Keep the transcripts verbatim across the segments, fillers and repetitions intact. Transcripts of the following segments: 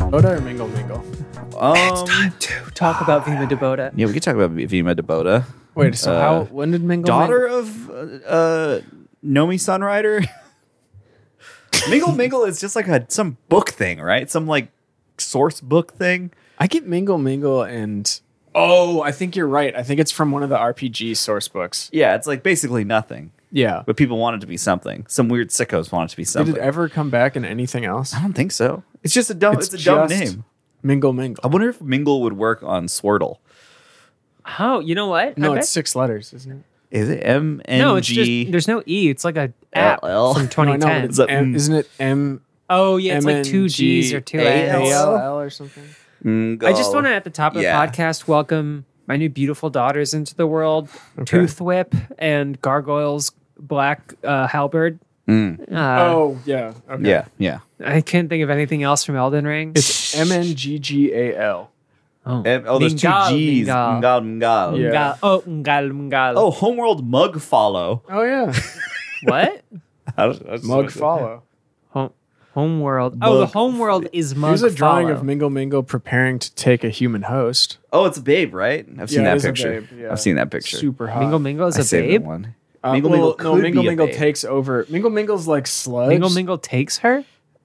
Debota or Mingle Mingle? Um, It's time to talk about Vima Debota. Yeah, we could talk about Vima Debota. Wait, so Uh, how? When did Mingle? Daughter of uh, uh, Nomi Sunrider. Mingle Mingle is just like a some book thing, right? Some like source book thing. I get Mingle Mingle and oh, I think you're right. I think it's from one of the R P G source books. Yeah, it's like basically nothing, Yeah. but people want it to be something. Some weird sickos want it to be something. Did it ever come back in anything else? I don't think so. It's just a dumb. It's, a dumb just name. Mingle Mingle. I wonder if Mingle would work on Swirtle. Oh, you know what? No, I bet- it's six letters, isn't it? Is it M no, N it's just G there's no E. It's like a app L L? from No, I twenty know, but ten. it's that- M, isn't it M? Oh yeah, it's like two M N G G's or two A A's. L? A L or something. I just want to at the top of Yeah. the podcast welcome my new beautiful daughters into the world, Okay. Tooth Whip and Gargoyle's Black uh, Halberd. Mm. Uh, Oh yeah. Okay. Yeah, yeah. I can't think of anything else from Elden Ring. It's M N G G A L. oh, M- oh, there's two Mingal, G's. Mingal. Ngal, ngal. Yeah. Ngal- oh, Ngal, Ngal. Oh, Homeworld Mug Follow. Oh yeah. what? Mug follow. Home, Homeworld. Oh, the Mug. Homeworld is Mug Here's a drawing Follow. of Mingle Mingle preparing to take a human host. Oh, it's a babe, right? I've seen Yeah, it that is a picture. babe, yeah. I've seen that picture. Super hot. Mingle Mingle is I a saved babe. that one. Uh, Mingle well, Mingle no, could Mingle be a Mingle babe. takes over. Mingle Mingle's like sludge. Mingle Mingle takes her.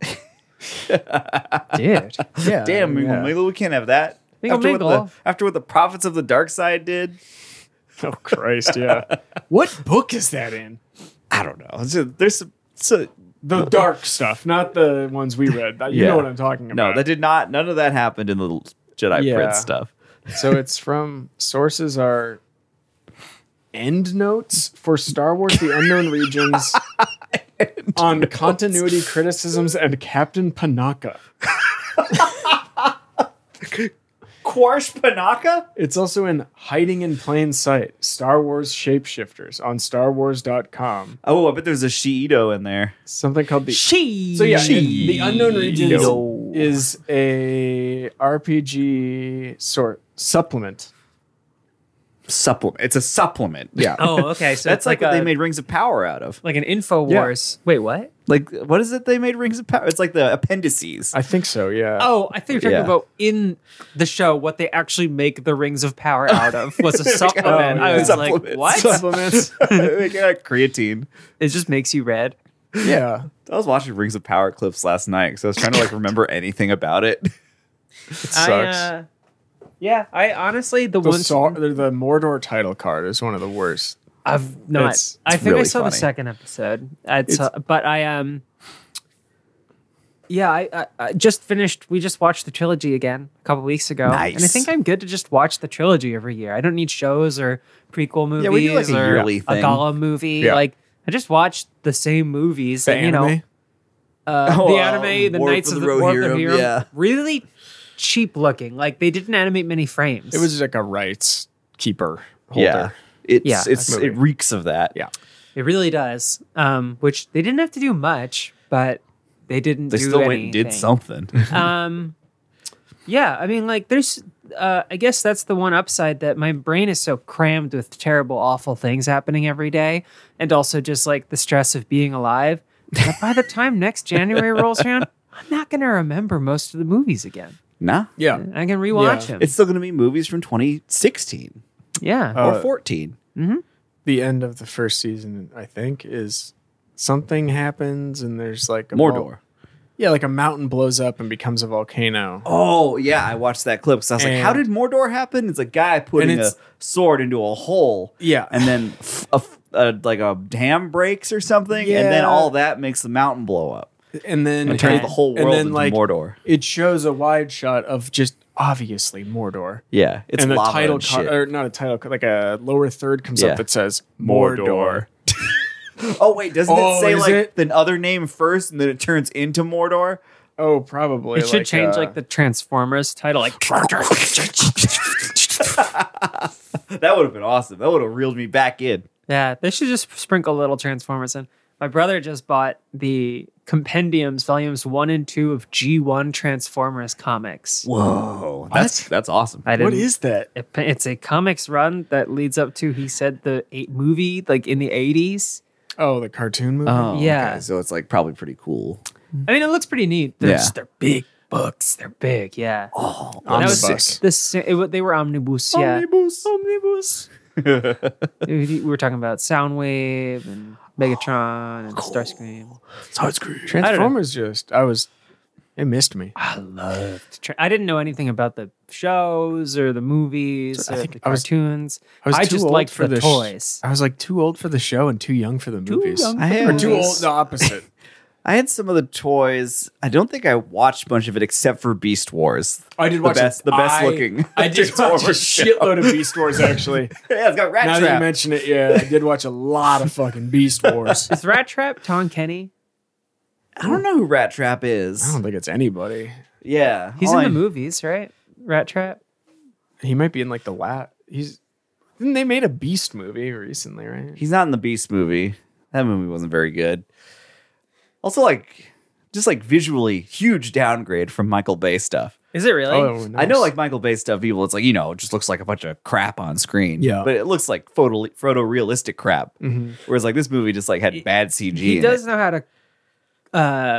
Dude. Yeah. Damn, Mingle yeah. Mingle, we can't have that. Mingle after Mingle. What the, after what the Prophets of the Dark Side did, Oh Christ, yeah. What book is that in? I don't know. It's a- there's some, so, The dark stuff, not the ones we read. You Yeah. know what I'm talking no, about. that did not. None of that happened in the Jedi Yeah. Prince stuff. So it's from sources are end notes for Star Wars The Unknown Regions on continuity criticisms and Captain Panaka. Quarsh Panaka? It's also in Hiding in Plain Sight, Star Wars Shapeshifters on Star Wars dot com. Oh, I bet there's a Shiido in there. Something called the She. So yeah, it- the Unknown Regions No. is a R P G sort supplement. Supplement. It's a supplement. Yeah. Oh, okay. So That's it's like, like, what a, they made Rings of Power out of. like an Infowars. Wait, what? Like, what is it they made Rings of Power? It's like the appendices. I think so, yeah. Oh, I think you're talking Yeah. about in the show what they actually make the Rings of Power out of was a supplement. Oh, I yeah. was like, Supplements. what? Supplements. They got creatine. It just makes you red. Yeah. I was watching Rings of Power clips last night because I was trying to like remember anything about it. It sucks. I, uh, yeah, I honestly the, the, one Saw- the, the Mordor title card is one of the worst. I've not. It's- I it's think I really saw the funny. second episode. It's, It's- uh, but I um. Yeah, I, I, I just finished. We just watched the trilogy again a couple weeks ago, and I Nice. think I'm good to just watch the trilogy every year. I don't need shows or prequel movies Yeah, we do, like, a or yearly a thing. Gollum movie. Yeah. Like I just watched the same movies. The and, you anime? know, uh, Oh, the um, anime, the War Knights for of the the War of the Rohirrim, Hero, yeah. really cheap looking. Like they didn't animate many frames. It was just like a rights keeper holder. Yeah. It's Yeah, it's movie. it reeks of that. Yeah. It really does. Um, which they didn't have to do much, but they didn't They do still went anything. and did something. um, yeah, I mean, like, there's, uh, I guess that's the one upside that my brain is so crammed with terrible, awful things happening every day, and also just like the stress of being alive. That by the time next January rolls around, I'm not going to remember most of the movies again. Nah. Yeah. I can rewatch Yeah. them. It's still gonna be movies from twenty sixteen yeah. Uh, or fourteen. The end of the first season, I think, is something happens and there's like a Mordor. vol- yeah, like a mountain blows up and becomes a volcano. Oh yeah, I watched that clip. So I was like, "How And- did Mordor happen?" It's a guy putting a it's- sword into a hole, Yeah. and then f- a f- a- like a dam breaks or something, and then Yeah. all that makes the mountain blow up And then and turns and- the whole and world then, into like, Mordor. It shows a wide shot of just obviously Mordor. Yeah, it's and the lava title and card, shit. or not a title card, like a lower third comes Yeah. up that says Mordor. Oh wait, doesn't Oh, it say is like it? the other name first, and then it turns into Mordor? Oh, probably. It should like, change uh, like the Transformers title, like That would have been awesome. That would have reeled me back in. yeah. They should just sprinkle little Transformers in. My brother just bought the compendiums, volumes one and two of G one Transformers comics. Whoa, that's that's awesome. I What didn't- is that? it- It's a comics run that leads up to, he said, the eight movie, like in the eighties. Oh, the cartoon movie. Oh, Yeah. okay. So it's like probably pretty cool. I mean, it looks pretty neat. They're, Yeah. just, they're big, books. They're big. Yeah. Oh, That was Omnibus. the sa- it, wa- they were omnibus. Yeah. Omnibus. Omnibus. we we were talking about Soundwave and Megatron and Starscream. Transformers just, I was, it missed me. I loved. Tra- I didn't know anything about the shows or the movies So I or think the I was- cartoons. I was too just old liked for the the sh- toys. I was like too old for the show and too young for the movies. young I for am- Or too movies. old, the opposite. I had some of the toys. I don't think I watched much of it except for Beast Wars. I did The watch best- it. the best I- looking I did watch a Transformers show. shitload of Beast Wars, actually. Yeah, it's got Rat Now that you Trap. mention it, yeah, I did watch a lot of fucking Beast Wars. Is Rat Trap Tom Kenny? I don't know who Rat Trap is. I don't think it's anybody. Yeah, He's all in I- the movies, right? Rat Trap. He might be in like the lat. He's. Didn't they made a Beast movie recently, right? He's not in the Beast movie. That movie wasn't very good. Also, like, just like visually, huge downgrade from Michael Bay stuff. Is it really? Oh, I know, like Michael Bay stuff, people, it's like, you know, it just looks like a bunch of crap on screen. Yeah. But it looks like photo photorealistic crap. Mhm. Whereas, like, this movie just like had bad C G. he in does it. know how to uh,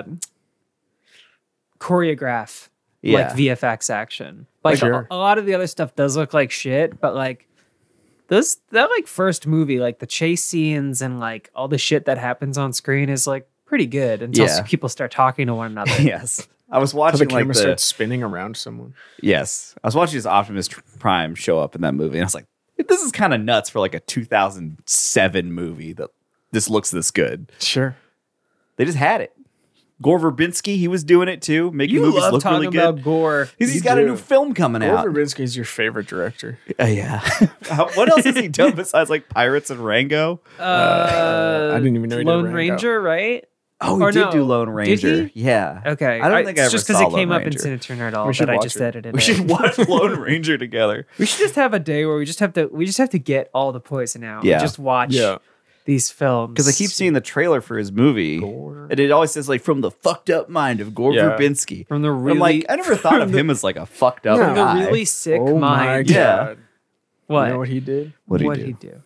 choreograph Yeah. like V F X action. Like Sure. a, a lot of the other stuff does look like shit, but like this that like first movie, like the chase scenes and like all the shit that happens on screen is like pretty good until Yeah. people start talking to one another. Yes. I was So watching the like camera the starts spinning around someone. yes, I was watching this Optimus Prime show up in that movie, and I was like, this is kind of nuts for like a two thousand seven movie that this looks this good. Sure. They just had it. Gore Verbinski, he was doing it too, making You movies love look talking really good. about gore. He's, You he's got do. a new film coming Gore out. Verbinski is your favorite director. Uh, yeah. How- what else has he done besides like Pirates and Rango? Uh, I didn't even know he did Lone Rango. Ranger, right? Oh, he Or did no, do Lone did Ranger. he? Yeah. Okay, I don't think I it's ever just because saw it came Lone up in Ranger. Cineturn Nerd All We should that I watch just it. edited. We it. should watch Lone Ranger together. We should just have a day where we just have to we just have to get all the poison out. Yeah. And just watch Yeah. these films. Because I keep seeing the trailer for his movie, Gore. and it always says like from the fucked up mind of Gore Yeah. Verbinski. from the I'm really like, I never thought of from the- him as like a fucked up No. from the guy. really sick Oh my mind. god. Yeah. What? You know what he did? What'd he What'd do? he do?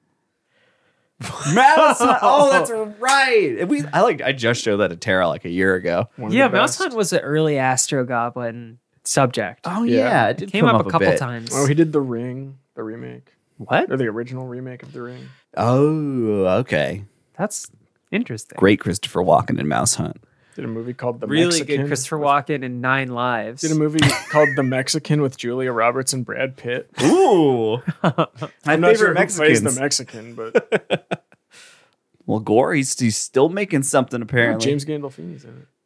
Mouse Hunt. Oh, that's right. And we, I like. I just showed that to Tara like a year ago. One of Yeah, the Mouse best. Hunt was an early Astro Goblin subject. Oh Yeah. yeah, it did Came come up a couple bit. times. Oh, he did The Ring, the remake. What? Or the original remake of The Ring. Oh, okay. That's interesting. Great Christopher Walken in Mouse Hunt. Did a movie called The Really Mexican. good Christopher Walken in Nine Lives. Did a movie called The Mexican with Julia Roberts and Brad Pitt. Ooh, my I'm not favorite sure who plays Mexicans. the Mexican, but Well, Gore, he's, he's still making something apparently. James Gandolfini's in it.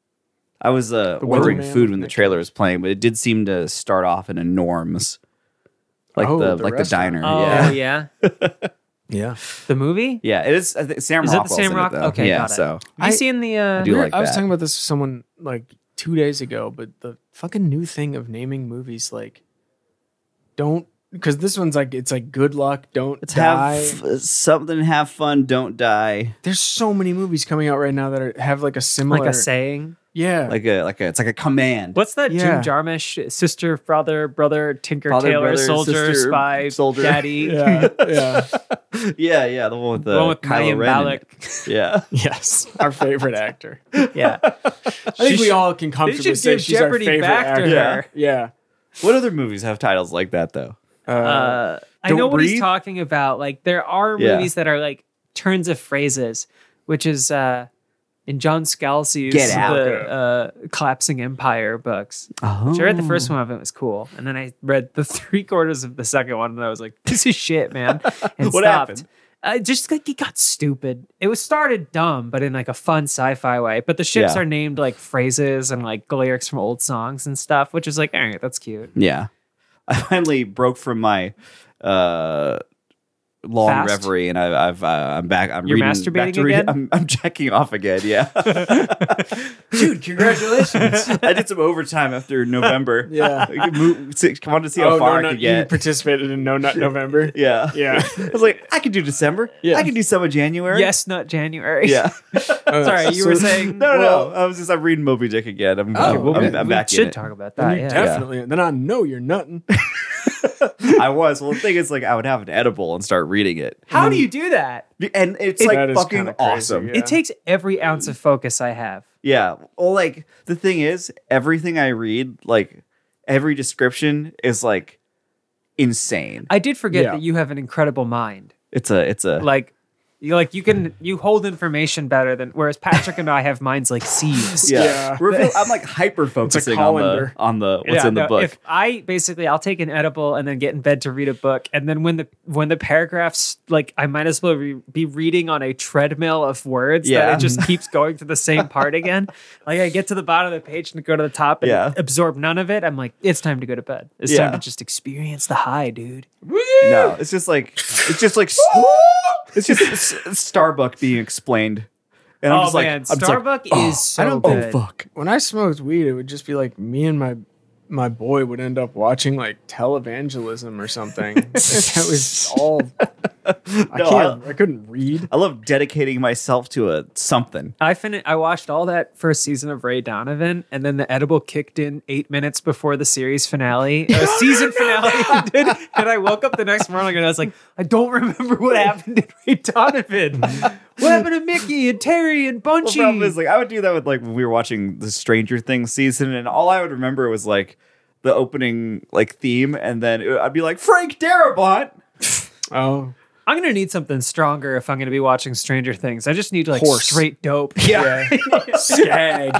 I was uh, The ordering Weatherman food when the Nick trailer was playing, but it did seem to start off in a Norms, like Oh, the, the like the restaurant. diner. Oh yeah, yeah. Yeah. The movie? yeah. It is. I think Sam Is it the Rockwell's Sam in Rock? It, though. Okay, yeah. got it. So Have I- you seen the uh I do like I was that. talking about this with someone like two days ago, but the fucking new thing of naming movies like don't because this one's like it's like good luck, don't let's die. have f- something. Have fun. Don't die. There's so many movies coming out right now that are, have like a similar like a saying? yeah. Like a like a. It's like a command. What's that Yeah. Jim Jarmusch sister, brother, brother, tinker, Father, tailor, brother, soldier, sister, spy, soldier. daddy? yeah, yeah. yeah, yeah. The one with the The one with Kylo Mayim Ren in Balak. it. Yeah. Yes, our favorite actor. Yeah. I think we all can comfortably should say give she's Jeopardy our favorite back to actor. her. Yeah. What other movies have titles like that though? Uh, Uh, I Don't know what he's Breathe? talking about. Like there are Yeah. movies that are like turns of phrases, which is uh in John Scalzi's Get Out. the uh, Collapsing Empire books. Oh. Which I read the first one of it was cool, and then I read the three quarters of the second one, and I was like, "This is shit, man." And What stopped. happened? Uh, just like it got stupid. It was started dumb, but in like a fun sci-fi way. But the ships Yeah. are named like phrases and like lyrics from old songs and stuff, which is like, all right, that's cute. Yeah. I finally broke from my uh, long Fast? reverie, and I, I've uh, I'm back. I'm You're reading, masturbating back to read- again? I'm, I'm checking off again. Yeah, dude, congratulations. I did some overtime after November. Yeah. I could move- see- I wanted to see how oh, far no, I no, could you get. participated in No Nut November. Yeah, Yeah. I was like, I could do December. Yeah. I could do some of January. Yes, not January. Yeah. Uh, Sorry, you so- were saying. No, Well- no. I was just I'm reading Moby Dick again. I'm, Oh, I'm, okay. I'm we back should in it. talk about Then that. you Yeah. definitely. Then I know you're nutting. I was. Well, the thing is, like, I would have an edible and start reading it, How do you do that? and it's It- like That is fucking kinda crazy, awesome. yeah. It takes every ounce of focus I have. Yeah. Well, like the thing is, everything I read, like every description is like insane. I did forget Yeah. that you have an incredible mind. It's a, it's a, Like, you like you can you hold information better than whereas Patrick and I have minds like sieves. yeah. Yeah. We're, feel- I'm like hyper focusing on the colander. on the what's Yeah, in the no, book. If I basically I'll take an edible and then get in bed to read a book, and then when the when the paragraphs like I might as well re- be reading on a treadmill of words Yeah. that it just keeps going to the same part again. Like I get to the bottom of the page and go to the top and Yeah. absorb none of it. I'm like, it's time to go to bed. It's Yeah. time to just experience the high, dude. No, it's just like it's just like it's just s- Starbuck being explained, and I'm oh just like, man, I'm just like, Starbuck is so I don't. good. Oh fuck! When I smoked weed, it would just be like me and my my boy would end up watching like televangelism or something. That was all. I No, can't. I, couldn't read. I love dedicating myself to a something. I fin- I watched all that first season of Ray Donovan, and then the edible kicked in eight minutes before the series finale, uh, season finale ended. And I woke up the next morning and I was like, I don't remember what happened to Ray Donovan. What happened to Mickey and Terry and The Bunchy? problem is, like, I would do that with like when we were watching the Stranger Things season, and all I would remember was like the opening like theme, and then it, I'd be like Frank Darabont. Oh, I'm gonna need something stronger if I'm gonna be watching Stranger Things. I just need like Horse. straight dope. Yeah, skag.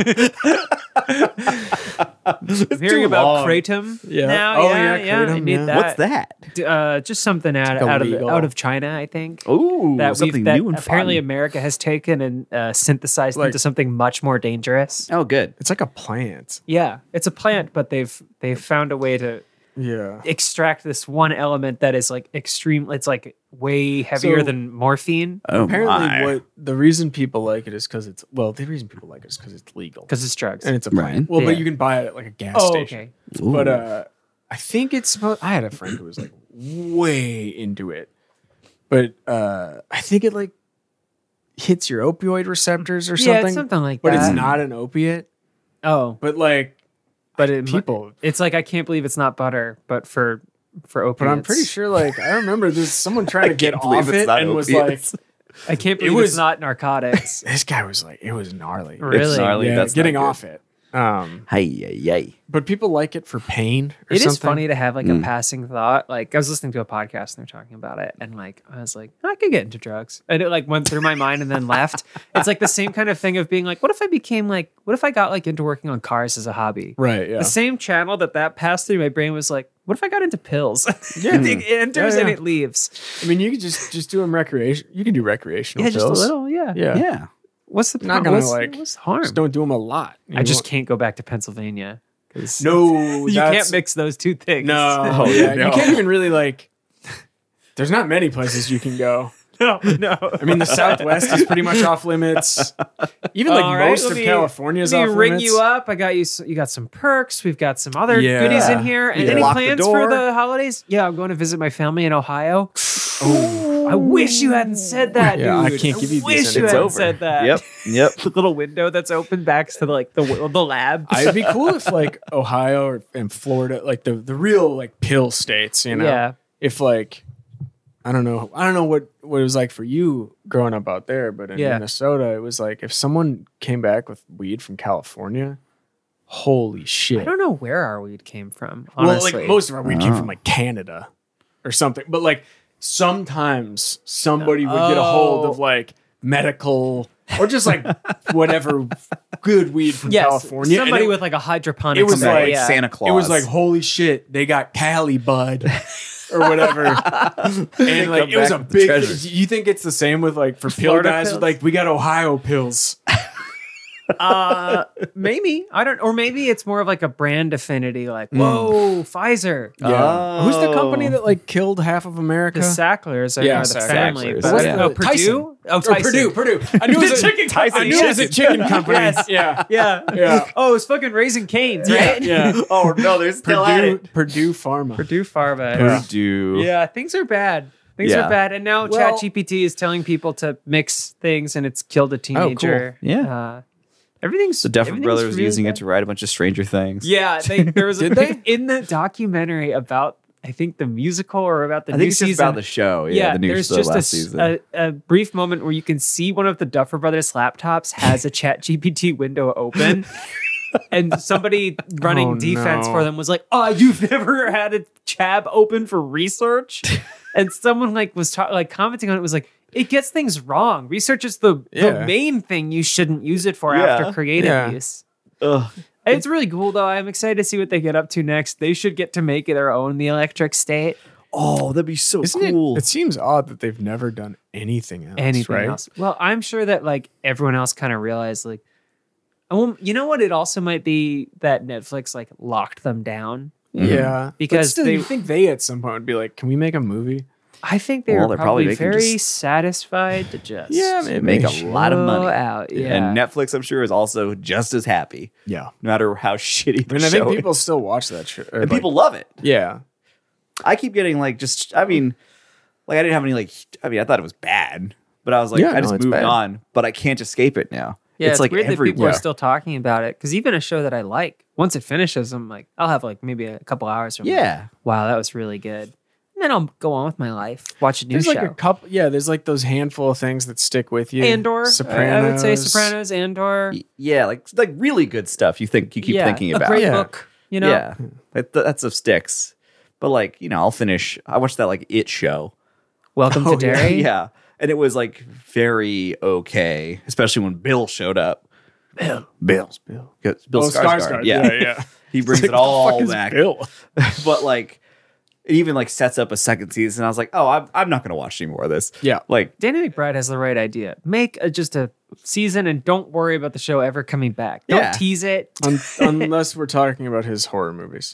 I'm hearing too about long. kratom Yeah. now. Oh, yeah, yeah, yeah. I kratom, need yeah. that. What's that? D- Uh, just something out, like out of illegal. out of China, I think. Ooh, that something we've that new and apparently fun. America has taken and uh, synthesized Like- into something much more dangerous. Oh, good. It's like a plant. Yeah, it's a plant, but they've they've found a way to Yeah. extract this one element that is like extreme. It's like way heavier So- than morphine Oh Apparently, my. what the reason people like it is because it's well, the reason people like it is because it's legal because it's drugs. and it's a Right. plant. Well, Yeah. but you can buy it at like a gas oh, station. okay. But uh, I think it's supposed. I had a friend who was like way into it, but uh, I think it like hits your opioid receptors or Yeah, something. it's something like but that. it's not an opiate. Oh, But like but it, people. it's like I can't believe it's not butter, but for for opiates. But I'm pretty sure, like, I remember there's someone trying to get can't believe off it's it not and was opiates. like, I can't believe was- it's not narcotics. this guy was like, it was gnarly. Really? It's gnarly. Yeah, That's getting not good. off it. Um, Hey, yay, yay. but people like it for pain. Or It is something. funny to have like Mm. a passing thought. Like I was listening to a podcast and they're talking about it, and like I was like, I could get into drugs, and it like went through my mind and then left. It's like the same kind of thing of being like, what if I became like, what if I got like into working on cars as a hobby? Right? Yeah. The same channel that that passed through my brain was like, what if I got into pills? Yeah. it enters Yeah, and yeah. it leaves. I mean, you could just just do them recreation. You can do recreational Yeah, just pills. a little. Yeah. Yeah. Yeah. What's the Not pro- gonna, what's, like, what's the harm? Just don't do them a lot. You I just won't- can't go back to Pennsylvania. 'Cause No, you that's- can't mix those two things. No, Oh, yeah, no. you can't even really like. There's not many places you can go. no, no. I mean, the Southwest is pretty much off limits. Even like All right, most let of me- California is Let off me ring limits. you up. I got you. s- You got some perks. We've got some other Yeah. goodies in here. And Yeah. any Lock the plans door. for the holidays? Yeah, I'm going to visit my family in Ohio. Oh, I wish you hadn't said that, Yeah, I dude. can't give you wish decent you info. hadn't It's said that. Yep. Yep. The little window that's open backs to the, like the the lab. It'd be cool if like Ohio or, and Florida, like the the real like pill states, you know. Yeah. If like, I don't know, I don't know what what it was like for you growing up out there, but in Yeah. Minnesota, it was like if someone came back with weed from California, holy shit. I don't know where our weed came from. Well, Honestly, like most of our weed came Oh. from like Canada or something, but like sometimes somebody would get a hold of Oh. like medical or just like whatever good weed from yes, California. and somebody it- with like a hydroponic. it was something, like yeah. Santa Claus. It was like, holy shit, they got Cali bud or whatever. And like, it was a back with the big, treasures. you think it's the same with like, for pill Florida guys, pills? like, we got Ohio pills. uh maybe I don't, or maybe it's more of like a brand affinity. Like, whoa, Pfizer. Yeah. Who's the company Oh. that like killed half of America? The Sacklers are, Yeah, are the Sacklers. family. Sacklers, But What's yeah. oh, the- Purdue? Tyson. Oh, Or Tyson. Purdue, Purdue. I knew it was a chicken Tyson. I knew it was a chicken. chicken company. Yes. Yeah. Yeah. Yeah. Oh, it's fucking Raising Cane's, Yeah. right? Yeah. Oh no, they're still at Purdue, it. Purdue Pharma. Purdue Pharma. Yeah. Purdue. Yeah, things are bad. Things Yeah. are bad. And now Well- ChatGPT is telling people to mix things and it's killed a teenager. Yeah. Uh, everything's The Duffer everything's Brothers really using bad. it to write a bunch of Stranger Things. Yeah, they, there was a Did they? in the documentary about I think the musical or about the I new think it's just season. about the show. Yeah, the new there's the just a, last s- season. a, a brief moment where you can see one of the Duffer Brothers laptops has a Chat G P T window open. And somebody running Oh, defense no. for them was like, "Oh, you've never had a tab open for research?" And someone like was ta- like commenting on it was like, "It gets things wrong. Research is the, Yeah. the main thing you shouldn't use it for Yeah. after creative Yeah. use." Ugh. It's really cool though. I'm excited to see what they get up to next. They should get to make their own The Electric State. Oh, that'd be so Isn't cool. it? It seems odd that they've never done anything else. Anything right? else? Well, I'm sure that like everyone else kind of realized like, oh, you know what? It also might be that Netflix like locked them down. Yeah, Because but still, they- you think they at some point would be like, "Can we make a movie?" I think they Well, were they're probably probably, making very just- satisfied to just Yeah, maybe. make a Chill lot of money. out. Yeah. And Netflix, I'm sure, is also just as happy, Yeah, no matter how shitty the I mean, I show think people is. still watch that show. or, And like- people love it. yeah, I keep getting like just. I mean, like I didn't have any like. I mean, I thought it was bad, but I was like, Yeah, I no, just it's moved bad. on. But I can't escape it now. Yeah, it's, like weird that people everywhere. are still talking about it because even a show that I like, once it finishes, I'm like, I'll have like maybe a couple hours from, like, Yeah. wow, that was really good. And then I'll go on with my life, watch a new there's show. like a couple. Yeah, there's like those handful of things that stick with you. Andor, Sopranos. I would say Sopranos, Andor. Y- Yeah, like like really good stuff. You think you keep yeah, thinking a about. great Yeah. book. You know, Yeah, that, that stuff sticks. But like you know, I'll finish. I watched that like It show. Welcome Oh, to yeah. Derry. Yeah, and it was like very okay, especially when Bill showed up. Bill. Bill, Bill. Bill Oh, Skarsgård. Skarsgård. Yeah. yeah, yeah. He brings Like, it all the fuck is back. Bill? But like, it even like sets up a second season. I was like, oh, I'm, I'm not gonna watch any more of this. Yeah. Like, Danny McBride has the right idea. Make a, just a season and don't worry about the show ever coming back. Don't Yeah. tease it. Un- unless we're talking about his horror movies.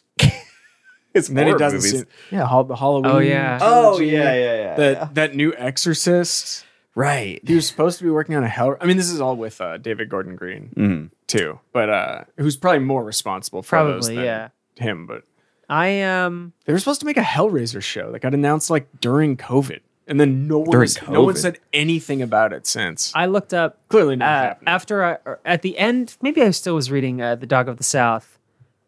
it's And then he horror doesn't movies. seem, yeah, Hall- the Halloween. Oh, yeah. Oh trilogy, yeah, yeah, yeah. That yeah. that new Exorcist. Right. He was supposed to be working on a hell. I mean, this is all with uh, David Gordon Green Mhm. too, but uh, who's probably more responsible for those Probably, than yeah. him. But I um they were supposed to make a Hellraiser show that got announced like during COVID, and then no one During has- no one COVID? said anything about it since. I looked up Clearly not uh, happening. after I, or at the end. Maybe I still was reading uh, The Dog of the South,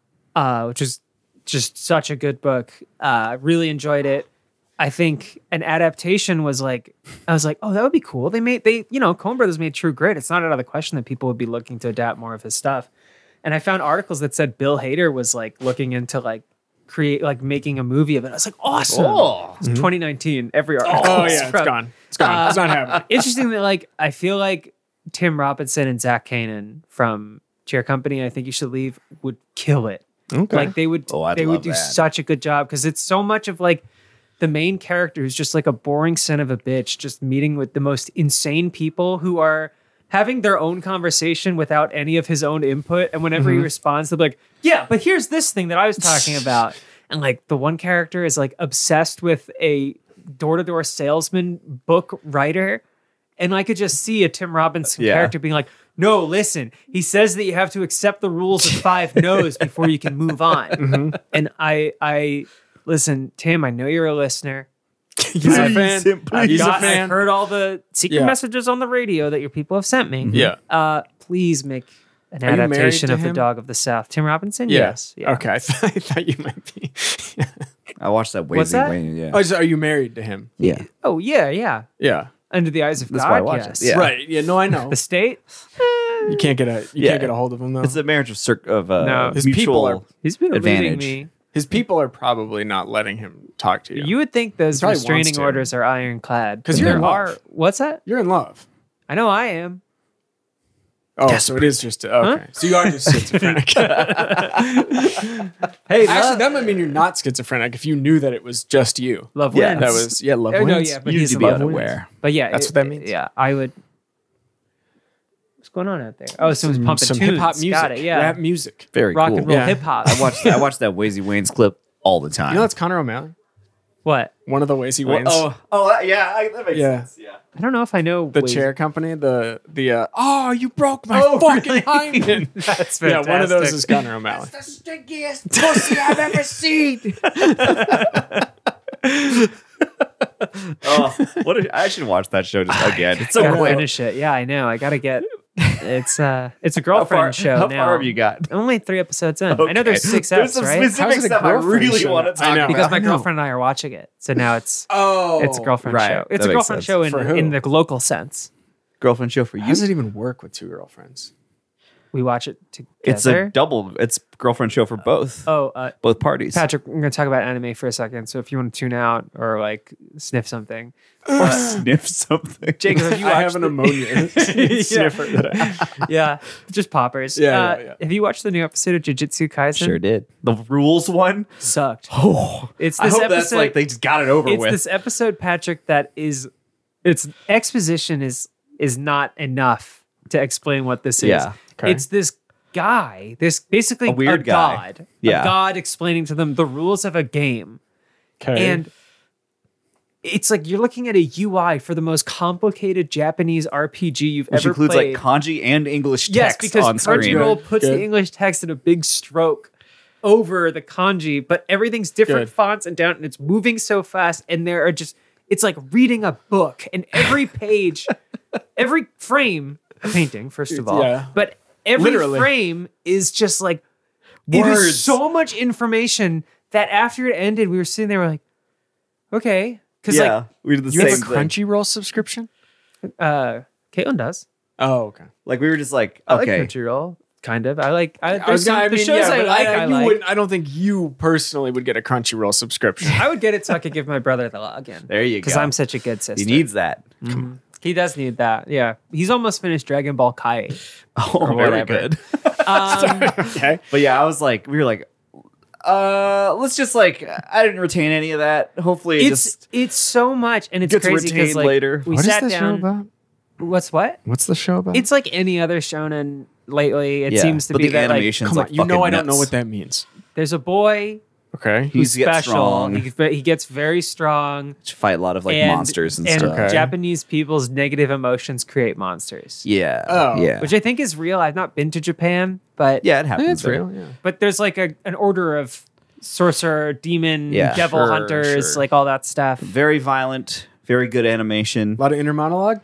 uh, which is just such a good book. Uh, really enjoyed it. I think an adaptation was like, I was like, oh, that would be cool. They made, they, you know, Coen Brothers made True Grit. It's not out of the question that people would be looking to adapt more of his stuff. And I found articles that said Bill Hader was like looking into like create, like making a movie of it. I was like, awesome. Oh. It's twenty nineteen. Every article. oh is yeah, it's from- gone. It's gone. Uh, it's not happening. Interesting that like I feel like Tim Robinson and Zach Kanan from Chair Company, I think you should leave, would kill it. Okay. Like they would Oh, I'd they love would do that. such a good job because it's so much of like the main character is just like a boring son of a bitch, just meeting with the most insane people who are having their own conversation without any of his own input. And whenever he responds, they'll be like, yeah, but here's this thing that I was talking about. And like the one character is like obsessed with a door-to-door salesman book writer. And I could just see a Tim Robinson Yeah. character being like, no, listen, he says that you have to accept the rules of five no's before you can move on. And I, I, listen, Tim, I know you're a listener. He's a I've- fan. I've, He's a got- fan. I've heard all the secret Yeah. messages on the radio that your people have sent me. Yeah. Uh, please make an Are you married adaptation to of The him? Dog of the South. Tim Robinson? Yeah. Yes. Yeah. Okay. I, th- I thought you might be. I watched that. What's Wayne, that? Wayne, yeah. Oh, so are you married to him? yeah. Oh, yeah, yeah. Yeah. Under the eyes of That's God, why I watched yes. it. Yeah. Right. Yeah. No, I know. The state? You can't get a you Yeah. can't get a hold of him though. It's a marriage of cir- of uh, No. His mutual. people are- He's been eluding Advantage. me. His people are probably not letting him talk to you. You would think those He probably wants restraining to. orders are ironclad. 'Cause but you're there in love. are. What's that? You're in love. I know I am. Oh, so it is just okay. So you are just schizophrenic. Hey, Actually, love, that might mean you're not schizophrenic if you knew that it was just you. love Yeah, wins. That was yeah, love Oh, no, wins. yeah, but You need he's to in be love unaware. But yeah, That's it- what that means. Yeah, I would. What's going on out there? Oh, someone's pumping some tunes. hip hop music. Got it. Yeah, Rap music. Very rock cool. and roll Yeah. hip hop. I watched. I watched that Wazy Wayne's clip all the time. You know that's Connor O'Malley? What? One of the ways he Well, wins. oh, oh, that- yeah, I, that makes Yeah. sense. Yeah. I don't know if I know The Waze- chair company, the the uh, oh, you broke my Oh, fucking really? hymen. That's Yeah, fantastic. one of those is Connor O'Malley. The stinkiest pussy I've ever seen. oh, what? A, I should watch that show just again. It's so Gotta quick. finish it. Yeah, I know. I gotta get. It's uh, it's a How girlfriend far, show how now. far have you got? Only three episodes in. I know there's Okay. six There's eps, some right? specific How's it a stuff I girlfriend really show? want to I talk know. about. Because my I know. girlfriend and I are watching it, so now it's Oh, it's a girlfriend right. show. It's That a makes girlfriend sense. show in For who? in the local sense. Girlfriend show for you. How does it even work with two girlfriends? We watch it together. It's a double. It's girlfriend show for both. oh, uh, both parties. Patrick, we're gonna talk about anime for a second. So if you want to tune out or like sniff something, Or sniff something. Jacob, have you I watched have an the- ammonia sniffer that I yeah, just poppers. Yeah, Uh, yeah, yeah. Have you watched the new episode of Jujutsu Kaisen? Sure did. The rules one. Sucked. Oh, It's I this hope episode. that's like they just got it over it's with. this episode, Patrick, that is its exposition is is not enough to explain what this is. Yeah, okay. It's this guy, this basically A weird guy. god, Yeah. a god explaining to them the rules of a game, Okay. and it's like you're looking at a U I for the most complicated Japanese R P G you've Which ever includes played. like kanji and English text yes, because on screen. Crunchyroll puts Good. the English text in a big stroke over the kanji, but everything's different Good. fonts and down, and it's moving so fast, and there are just it's like reading a book, and every page, every frame, a painting, first of all, Yeah. but every Literally. frame is just like it Words. is so much information that after it ended, we were sitting there, we're like, okay, because Yeah, like we did the you same have a thing. Crunchyroll subscription? uh, Caitlin does. Oh, okay. Like we were just like, I okay, like Crunchyroll, kind of. I like. I, I was there's some- gonna. I the mean, shows yeah, I but like. I, I, you like. wouldn't. I don't think you personally would get a Crunchyroll subscription. I would get it so I could give my brother the login. there you Because go. I'm such a good sister. he needs that. He does need that. Yeah. He's almost finished Dragon Ball Kai. Oh, Or very whatever. good. Um, Okay. But yeah, I was like, we were like, uh, let's just like, I didn't retain any of that. Hopefully, it it's just it's so much, and it's gets crazy because retained like later. we What is sat this show down. about? What's what? What's the show about? It's like any other shonen lately. It Yeah, seems to but be the that like animation's Come on, like you know fucking I don't know nuts. what that means. there's a boy Okay. who's He gets special. strong. He, he gets very strong. To fight a lot of like and, monsters and, and stuff. Okay. Japanese people's negative emotions create monsters. Yeah. Oh. yeah. Which I think is real. I've not been to Japan, but yeah, it happens. It's there. real. Yeah. but there's like a an order of sorcerer, demon, Yeah. devil Sure, hunters, sure. like all that stuff. Very violent. Very good animation. A lot of inner monologue.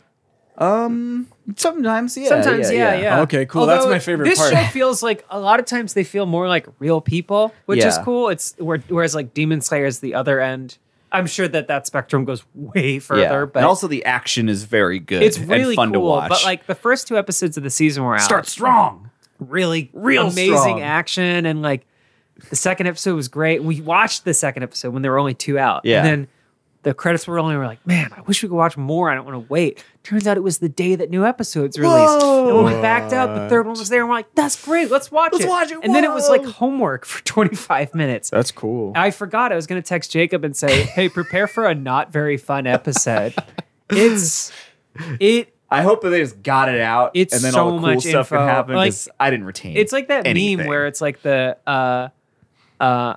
Um, sometimes, yeah. Sometimes, yeah, yeah. Okay, cool. That's my favorite this part. show feels like a lot of times they feel more like real people, which is Yeah. cool. It's where, whereas like Demon Slayer is the other end. I'm sure that that spectrum goes way further, Yeah. but and also the action is very good. it's and really fun cool. to watch. But like the first two episodes of the season were out. start strong. really Real amazing strong. action, and like the second episode was great. We watched the second episode when there were only two out. Yeah. And then the credits were rolling. We were like, man, I wish we could watch more. I don't want to wait. Turns out it was the day that new episodes released. Whoa. And when we backed out, the third one was there, and we're like, that's great. Let's watch Let's it. watch it. And then it was like Whoa. homework for twenty-five minutes. That's cool. I forgot. I was going to text Jacob and say, hey, prepare for a not very fun episode. It's, it, I hope that they just got it out, It's and then so all the cool much stuff info. can happen. Like, 'cause I didn't retain. It's like that anything. meme where it's like the uh uh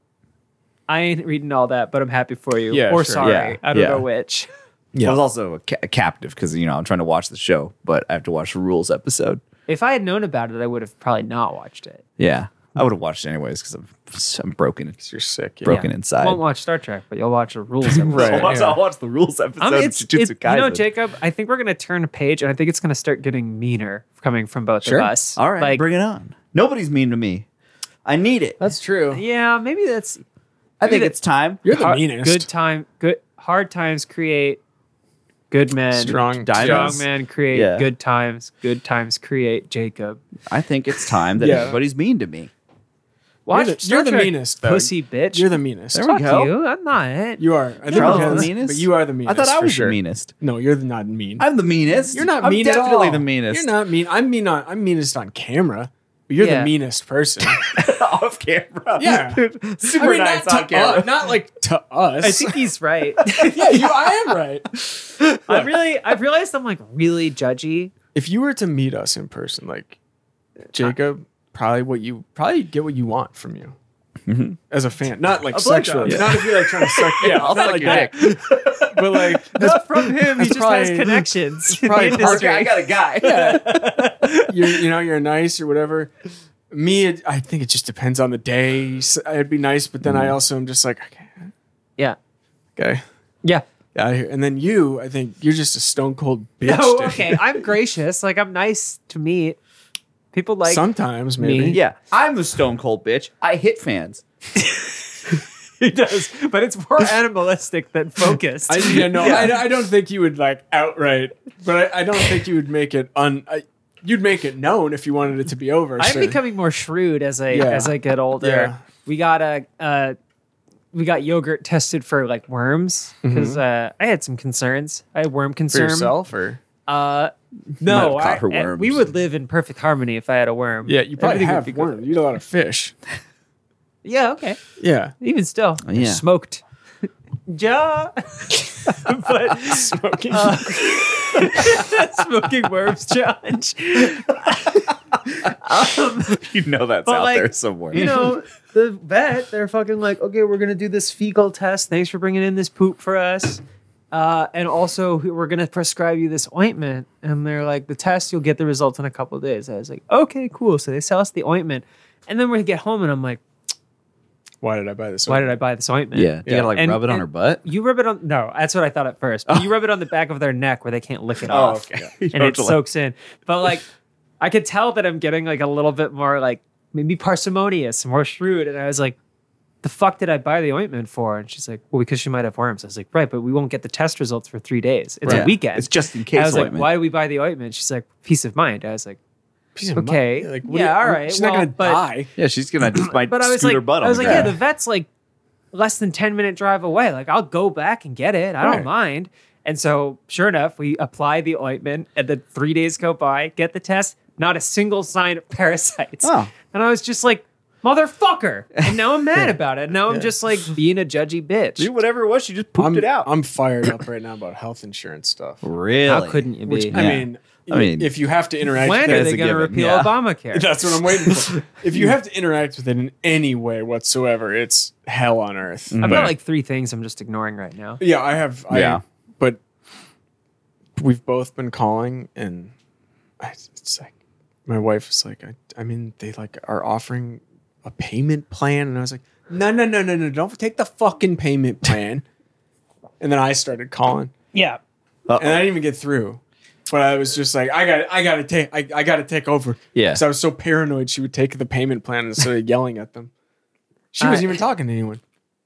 I ain't reading all that, but I'm happy for you. Yeah, or sure. sorry. Yeah, I don't yeah. know which. I was also a, ca- a captive because you know I'm trying to watch the show, but I have to watch the rules episode. If I had known about it, I would have probably not watched it. Yeah, I would have watched it anyways because I'm I'm broken, You're sick. Yeah. broken Yeah. inside. Won't watch Star Trek, but you'll watch the rules episode. Right. I'll, watch, yeah. I'll watch the rules episode. Um, of it's, Jujutsu it, you know, Kaisen. Jacob, I think we're gonna turn a page, and I think it's gonna start getting meaner coming from both Sure. of us. All right, like, bring it on. Nobody's mean to me. I need it. That's true. yeah, maybe that's I think maybe it's time. You're the hard- meanest. Good time, good hard times create good men. Strong diamonds. Strong men create Yeah. good times. Good times create Jacob. I think it's time that Yeah. everybody's mean to me. Watch You're the- Star you're the Trek, meanest, though. pussy bitch. You're the meanest. There we Fuck go. you. I'm not. You are. I think Charles we the can- meanest? But you are the meanest. I thought I for was sure. the meanest. No, you're the, not mean. I'm the meanest. You're not I'm mean at definitely all. the meanest. You're not mean. I'm mean on. I'm meanest on camera. But you're Yeah. the meanest person. off camera. Yeah. super I mean, nice not on to camera. us, not like to us. I think he's right. yeah, you. I am right. I'm really. I've realized I'm like really judgy. If you were to meet us in person, like Jacob, probably what you probably get what you want from you as a fan, not like A blowjob. sexually, Yeah. not if you're like trying to suck. Yeah, I'll not suck like your that. dick. But like, Not from him. He that's just has probably- connections. in probably the part- industry. Okay, I got a guy. you you know you're nice or whatever. Me, it, I think it just depends on the day. S- I'd be nice, but then I also am just like, okay, Yeah. okay. Yeah. Yeah, I hear- and then you, I think you're just a stone cold bitch. Oh, dude. okay. I'm gracious. Like I'm nice to meet. People like Sometimes maybe. me. Yeah, I'm the stone cold bitch. I hit fans. he does, but it's more animalistic than focused. I, yeah, no, I, I don't think you would like outright, but I, I don't think you would make it un. I, you'd make it known if you wanted it to be over. I'm sure. becoming more shrewd as I Yeah. as I get older. Yeah. We got a uh, we got yogurt tested for like worms because uh, I had some concerns. I had worm for concern. yourself or Uh, Might no, have caught I- her I- worms. we would live in perfect harmony if I had a worm. yeah, you probably Everything would have be good. worms. You eat a lot of fish. Yeah, okay. Yeah, Even still, Yeah. smoked. Ja. but smoking. uh, smoking worms challenge. um, You know that's But, out like, there somewhere. you know, the vet, they're fucking like, okay, we're gonna do this fecal test. Thanks for bringing in this poop for us. Uh, and also, we're gonna prescribe you this ointment. And they're like, the test, you'll get the results in a couple of days. I was like, okay, cool. So they sell us the ointment, and then we get home, and I'm like, Why did I buy this? why did I buy this ointment? yeah, you Yeah. gotta like And- rub it on and- her butt. You rub it on. No, that's what I thought at first. But you rub it on the back of their neck where they can't lick it off. You And don't it have to, like- soaks in. But like, I could tell that I'm getting like a little bit more like maybe parsimonious, more shrewd. And I was like, the fuck did I buy the ointment for? And she's like, well, because she might have worms. I was like, right, but we won't get the test results for three days. It's Right. a weekend. It's just in I case was like, ointment. why do we buy the ointment? She's like, peace of mind. I was like, Piece of okay, money. Like, what do yeah, you- all right. She's well, not gonna but, die. Yeah, she's gonna just might But I was scoot her like, butt I on was the like, yeah, ground. the vet's like less than ten minute drive away. Like, I'll go back and get it. I don't Right. mind. And so, sure enough, we apply the ointment, and then three days go by, get the test, not a single sign of parasites. Oh. And I was just like, motherfucker. And now I'm mad about it. Now I'm just like being a judgy bitch. Do whatever it was. She just pooped I'm, it out. I'm fired up right now about health insurance stuff. really? How couldn't you Which be? I Yeah. mean, I mean, if you have to interact when with are it, they a going to given, repeal yeah. Obamacare? that's what I'm waiting for. If you have to interact with it in any way whatsoever, it's hell on earth. I've But- got like three things I'm just ignoring right now. yeah, I have. I, Yeah. but we've both been calling, and I, it's like my wife is like, I, I mean, they like are offering a payment plan, and I was like, no, no, no, no, no, don't take the fucking payment plan. And then I started calling, Yeah. and I didn't even get through. But I was just like, I got, I got to take, I, I got to take over. Yeah. because I was so paranoid she would take the payment plan instead of yelling at them. She wasn't I- even talking to anyone.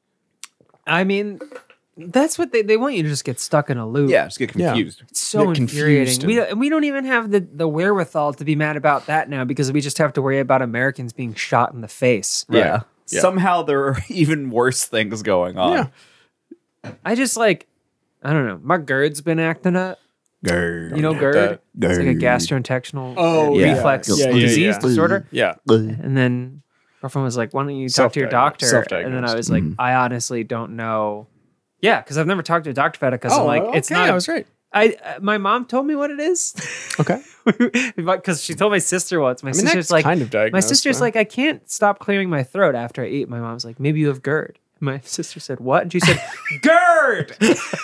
I mean, that's what they, they want you to just get stuck in a loop. Yeah, just get Yeah. confused. It's so Get infuriating. confused We, and- don't- we don't even have the, the wherewithal to be mad about that now because we just have to worry about Americans being shot in the face. Yeah. Right. Yeah. Somehow there are even worse things going on. Yeah. I just like, I don't know. My GERD's been acting up. GERD. You know GERD? That- It's like a gastrointestinal Oh, yeah. reflex Yeah, yeah, disease yeah. disorder. Yeah. And then girlfriend was like, why don't you talk to your doctor? Self-diagnosed. And then I was like, Mhm. I honestly don't know. Yeah, because I've never talked to a doctor about it because I'm like, it's Oh, okay, not. I was right. I uh, my mom told me what it is Okay. because she told my sister once. My I mean, sister's that's like, kind of diagnosed. my sister's though. like, I can't stop clearing my throat after I eat. My mom's like, maybe you have GERD. My sister said, what? And she said, GERD.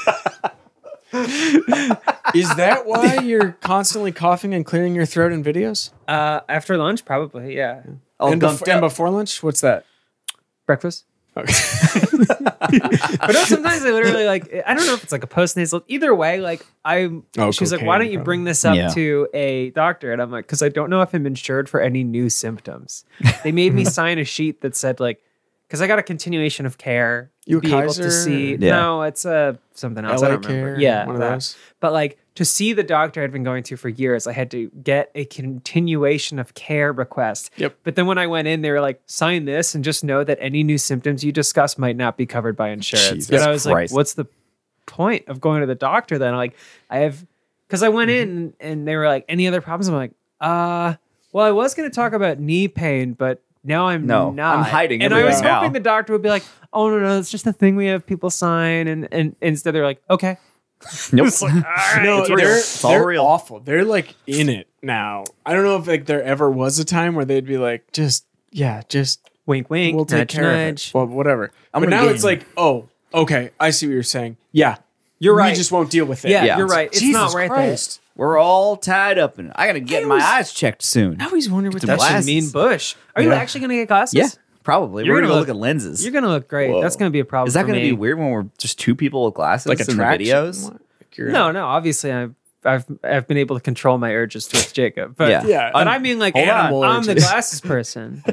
Is that why you're constantly coughing and clearing your throat in videos? Uh, after lunch, probably. Yeah. All and, gunked bef- and up. before lunch? What's that? Breakfast. Okay. But no, sometimes I literally like, I don't know if it's like a post nasal. Either way, like I'm, Oh, she's like, why cocaine, don't you probably. bring this up Yeah. to a doctor? And I'm like, because I don't know if I'm insured for any new symptoms. They made me sign a sheet that said like, because I got a continuation of care. You to a be able Kaiser? to see. Yeah. No, it's uh, something else. L I A don't remember. Care, Yeah, one of that. those. But like to see the doctor I'd been going to for years, I had to get a continuation of care request. Yep. But then when I went in, they were like, sign this and just know that any new symptoms you discuss might not be covered by insurance. Jesus and I was Christ. like, what's the point of going to the doctor then? Like, I have, because I went Mm-hmm. in and they were like, any other problems? I'm like, uh, well, I was going to talk about knee pain, but now I'm No, not. I'm hiding And I was everything now. hoping the doctor would be like, oh, no, no, it's just a thing we have people sign. And, and instead they're like, okay. Nope. It's like, all right. No, It's they're, real. It's all they're real. awful. They're like in it now. I don't know if like there ever was a time where they'd be like, just yeah, just Wink, wink. we'll take nudge, care nudge. of it. Well, whatever. I'm but gonna now get it's you. like, oh, okay, I see what you're saying. Yeah, You're we right. just won't deal with it. Yeah, Yeah. you're right. It's Jesus not right Christ. We're all tied up in it. I gotta get I my was- eyes checked soon. I always wonder what Get that some there. That's glasses. a mean bush. Are you Yeah. actually going to get glasses? Yeah. Probably. You're We're gonna gonna go look- look at lenses. You're gonna look great. Whoa. That's gonna be a problem. Is that for going to me. be weird when we're just two people with glasses Like in the attraction? videos? What? Like you're- No, no. Obviously, I've I've I've been able to control my urges towards Jacob. But Yeah. Yeah. but I mean, like, Hold on. animal I'm the urges. glasses person.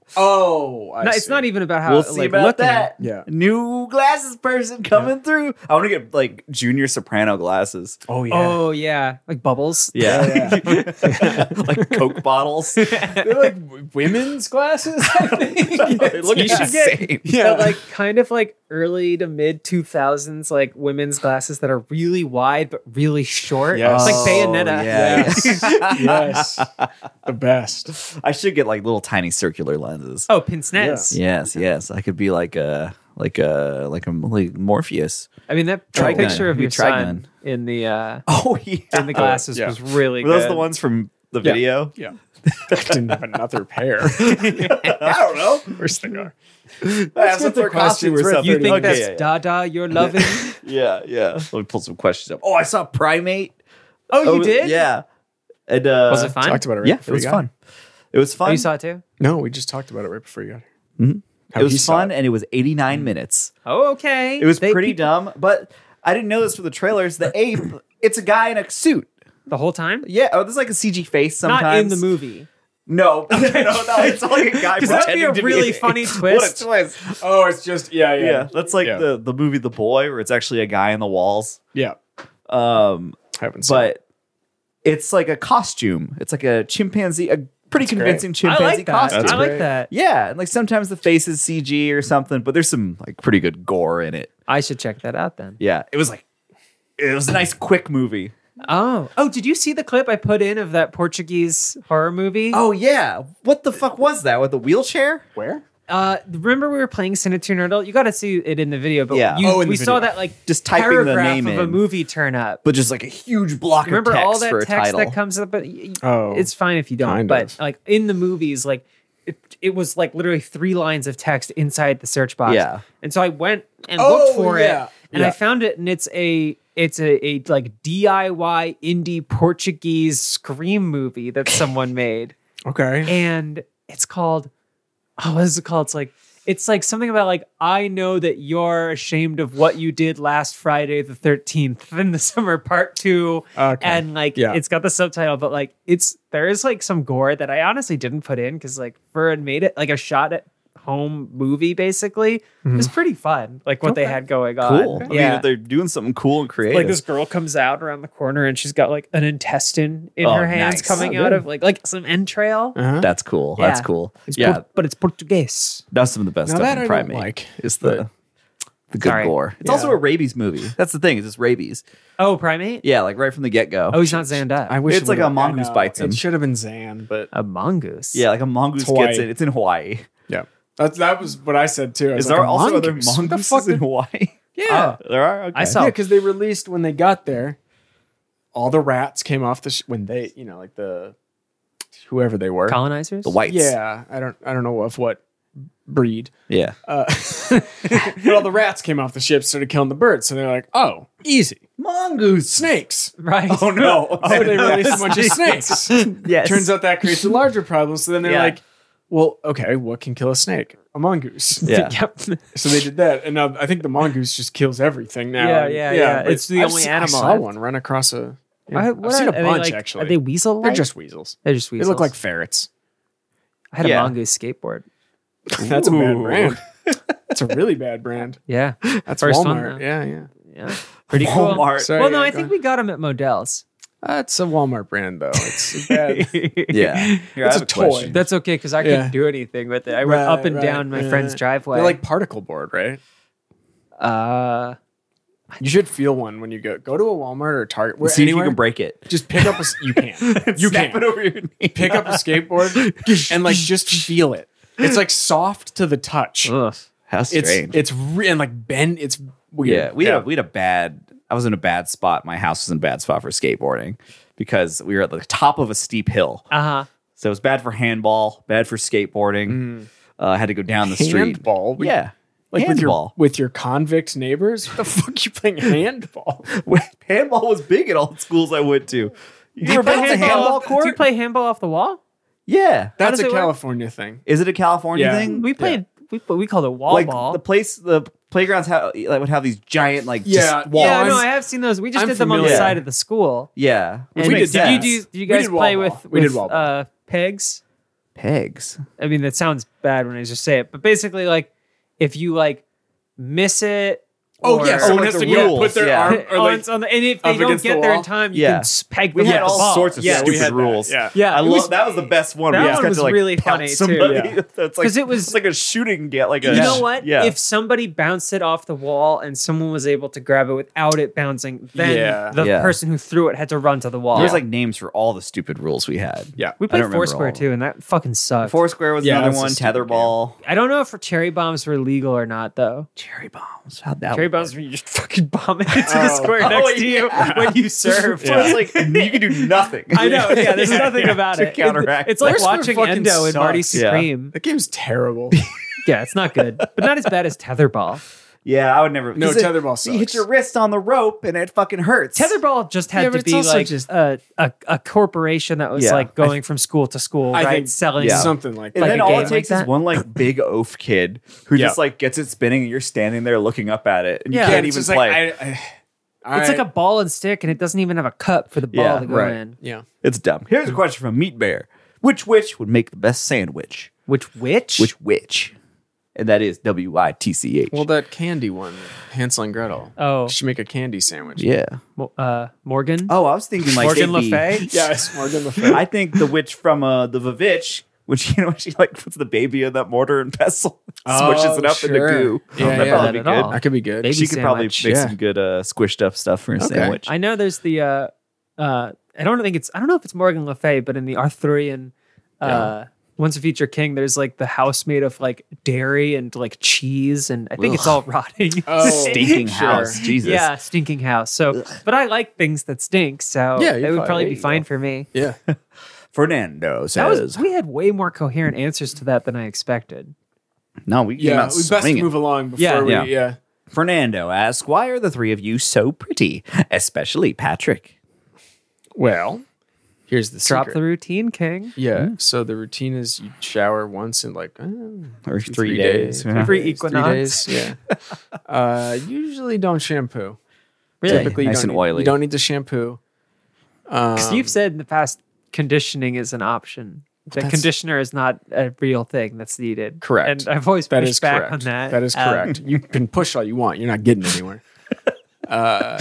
Oh, I no, it's see. not even about how We'll see like, about looking. that. Yeah. New glasses person coming through. I want to get like junior soprano glasses. Oh yeah. Oh yeah, like bubbles. Yeah. Like Coke bottles. They're like w- women's glasses. I think. They look You should insane. Yeah. But like kind of like early to mid two thousands, like women's glasses that are really wide but really short. Yes. It's like Bayonetta. Oh, yeah. Yes. The best. I should get like little tiny circular lenses. Oh, pince nez. Yes, yes. I could be like a like a like a like Morpheus. I mean that Trigun. picture of Be your Trigun. son in the uh Oh yeah. in the glasses yeah. was really Were those good. the ones from the Yeah. video? Yeah. I didn't have another pair. I don't know. Where's they are? That's get the questions. We're at You thirty think minutes. that's yeah, Dada you're loving? yeah, yeah. Let me pull some questions up. Oh, I saw Primate. Oh, you Oh, did? Yeah. And uh, Was it fun? Talked about it right Yeah, it before was you got fun. It was Oh, fun. you saw it too? No, we just talked about it right before you got here. Mhm. How It he was saw fun, it. and it was eighty-nine minutes. Oh, okay. It was They- pretty people- dumb, but I didn't know this for the trailers. The ape, it's a guy in a suit. the whole time? Yeah, oh, there's like a C G face sometimes. Not in the movie. No, no, no, no. It's like a guy 'Cause that'd be pretending a to really be funny What twist. a twist! Oh, it's just yeah, yeah, Yeah, that's like Yeah. the the movie The Boy, where it's actually a guy in the walls. yeah. Um, Haven't seen. it. but it's like a costume. It's like a chimpanzee, a pretty That's great. convincing I chimpanzee like that. costume. That's I like great. that. Yeah, and like sometimes the face is C G or something, but there's some like pretty good gore in it. I should check that out then. Yeah, it was like it was a nice quick movie. Oh. Oh, did you see the clip I put in of that Portuguese horror movie? Oh yeah, what the fuck was that with the wheelchair? Where? Uh, remember we were playing Cinetuner Adult? You got to see it in the video, but Yeah. you, Oh, in the we saw video. that like Just typing the paragraph name of a in. movie turn up. But just like a huge block Remember of text all that for a text title. that comes up? But y- y- Oh, it's fine if you don't. kind but of. like in the movies, like it, it was like literally three lines of text inside the search box. Yeah. And so I went and Oh, looked for yeah. it, and Yeah. I found it, and it's a it's a, a like D I Y indie Portuguese scream movie that someone made, Okay. and it's called oh, what is it called? It's like. It's like something about like, I know that you're ashamed of what you did last Friday the thirteenth in the summer part two. Okay. And like, Yeah. it's got the subtitle, but like, it's, there is like some gore that I honestly didn't put in because like Furred made it like a shot at home movie basically. It was pretty fun. Like what they Okay. had going on. Cool. I Yeah. mean, they're doing something cool and creative. Like this girl comes out around the corner and she's got like an intestine in Oh, her hands nice. coming Oh, out good. of like like some entrail. Uh-huh. That's cool. That's Yeah. cool. It's yeah, Port- but it's Portuguese. that's some of the best Now stuff that in I Primate. don't like, is the the good Sorry. gore. It's Yeah. also a rabies movie. That's the thing. Is it's rabies. Oh, Primate? Yeah, like right from the get go. Oh, he's not Zanned up. I wish It's it like would've- a mongoose I know. bites him. It should have been Zan, but A mongoose. Yeah, like a mongoose It's Hawaii. gets it. It's in Hawaii. yeah. That's that was what I said too. I was Is like, there a also other mongoose? What the mongooses fuck in did- Hawaii? Yeah. There are. Okay. I saw- Yeah, because they released when they got there, all the rats came off the sh- when they, you know, like the whoever they were. Colonizers? the whites. Yeah, I don't, I don't know of what breed. Yeah. Uh, but all the rats came off the ship, started killing the birds. So they're like, oh, easy, Mongoose. snakes. Right. Oh no. Oh, they released a bunch of snakes. Yes. Turns out that creates a larger problem. So then they're Yeah. like, well, okay, what can kill a snake? A mongoose. Yeah. Yep. So they did that, and now I think the mongoose just kills everything now. Yeah, yeah, yeah. but It's the I've only se- animal I saw I've- one run across a. Yeah, I- I've what seen are- a are they bunch like- actually. Are they weasel? They're just weasels. They're just They weasels. look like ferrets. I had a Yeah. mongoose skateboard. That's a bad Ooh. brand. That's a really bad brand. Yeah. That's First one, Walmart. though. yeah, yeah. Yeah. Pretty cool. Walmart. Sorry, Well, no, yeah, I go think ahead. we got them at Modell's. That's a Walmart brand though. It's bad. Yeah. Here, I It's have a a toy. question. That's okay because I Yeah. couldn't do anything with it. I went up Right, and right, down my right, friend's right. driveway. They're like particle board, right? uh, You should feel one when you go go to a Walmart or a Target. Where, See if you anywhere, can break it. Just pick up a. s- You can. You Snap can it over your knee. pick up a skateboard and like just feel it. It's like soft to the touch. ugh. How It's strange. it's re- and like bend. It's weird. Yeah, we had a, we had a bad. I was in a bad spot. My house was in a bad spot for skateboarding because we were at the top of a steep hill. Uh-huh. So it was bad for handball, bad for skateboarding. Uh, I had to go down the street. handball. We- Yeah, like with your handball. with your convict neighbors. What the fuck you playing handball? handball was big at all the schools I went to. You Do ever been to a handball Do court? you play handball off the wall? Yeah. That's does a it work? California thing. Is it a California Yeah. thing? We played. We we called it wall like ball. the place, the playgrounds have like would have these giant like Yeah, just walls. yeah, I'm- no, I have seen those. We just I'm did them on the familiar. side of the school. Yeah, which And We makes did did you sense. do? Did you We guys did wall play ball. with We did with wall ball. uh, pegs? Pegs. I mean, that sounds bad when I just say it, but basically, like, if you like miss it. Oh, or- yeah, someone like has the to yeah, rules, put their yeah. arm or on, like on the, and if up they don't against get the there in wall. time, you Yeah. can s- peg We them had with all the ball. sorts of yeah, stupid we had that, rules. yeah. Yeah, I it love was- that was the best one. that we just one got was to like really pound funny, too. somebody. Yeah. It's like 'Cause it was- it's like a shooting get like a You know what? Yeah. If somebody bounced it off the wall and someone was able to grab it without it bouncing, then Yeah. the Yeah. person who threw it had to run to the wall. There's like names for all the stupid rules we had. yeah. we I played don't remember all Foursquare of too, and that fucking sucked. Foursquare was Yeah, another that's a one. stupid Tetherball. I don't know if cherry bombs were legal or not, though. Cherry bombs. How'd that Cherry work? bombs when you just fucking bomb it into the Oh. square Oh, next to you yeah. when you serve. So it's like you can do nothing. I know, yeah. There's Yeah, nothing yeah, about to it. counteract It's like Foursquare watching fucking Endo and Marty sucks. Yeah. Supreme. That game's terrible. Yeah, it's not good, but not as bad as Tetherball. Yeah, I would never. No, 'cause it- tetherball You hit sucks. your wrist on the rope and it fucking hurts. Tetherball just had Yeah, to but it's be also like just- a, a a corporation that was Yeah. like going from school to school, I right? think- Selling Yeah. Something like And Like then a all game it takes like is that? one like big oaf kid who Yeah. just like gets it spinning and you're standing there looking up at it and Yeah, you can't it's even just play. like, I, I, It's like a ball and stick, and it doesn't even have a cup for the ball Yeah, to go right. in. yeah. It's dumb. Here's a question from Meat Bear: Which witch would make the best sandwich? Which witch? Which witch? And that is W I T C H. Well, that candy one, Hansel and Gretel. Oh, She make a candy sandwich. yeah. Mo- uh, Morgan. Oh, I was thinking like Morgan they'd be- Le Fay. Yes, Morgan Le Fay. I think the witch from uh, the Vavitch, which you know, she like puts the baby in that mortar and pestle, smushes it up into sure. goo. Yeah, That'd yeah. probably Not be at good. all. That could be good. Baby She could probably sandwich. make Yeah. some good uh, squished up stuff for a Okay. sandwich. I know there's the. Uh, uh, I don't think it's. I don't know if it's Morgan Le Fay, but in the Arthurian, uh, Once a Future King, there's like the house made of like dairy and like cheese, and I think it's all rotting. Oh, Stinking sure. house, Jesus. Yeah, stinking house. So, but I like things that stink, so Yeah, it you're would fine. probably There be you fine go. for me. Yeah. Fernando That says, was we had way more coherent answers to that than I expected. "No, we came Yeah. out We best swinging." move along before Yeah. we. Yeah. Yeah. Fernando asks, "Why are the three of you so pretty, especially Patrick?" Well, here's the Drop secret. the routine, King. Yeah. So the routine is you shower once in like uh, Or two, three days. Yeah. Every days, equinox. Three days. Yeah. uh, usually don't shampoo. Really? Typically, you Nice don't and need, oily. You don't need to shampoo. Um, Because you've said in the past, conditioning is an option. That That's- conditioner is not a real thing that's needed. Correct. And I've always that pushed is back correct. on that. That is Um, correct. you can push all you want. You're not getting anywhere. uh,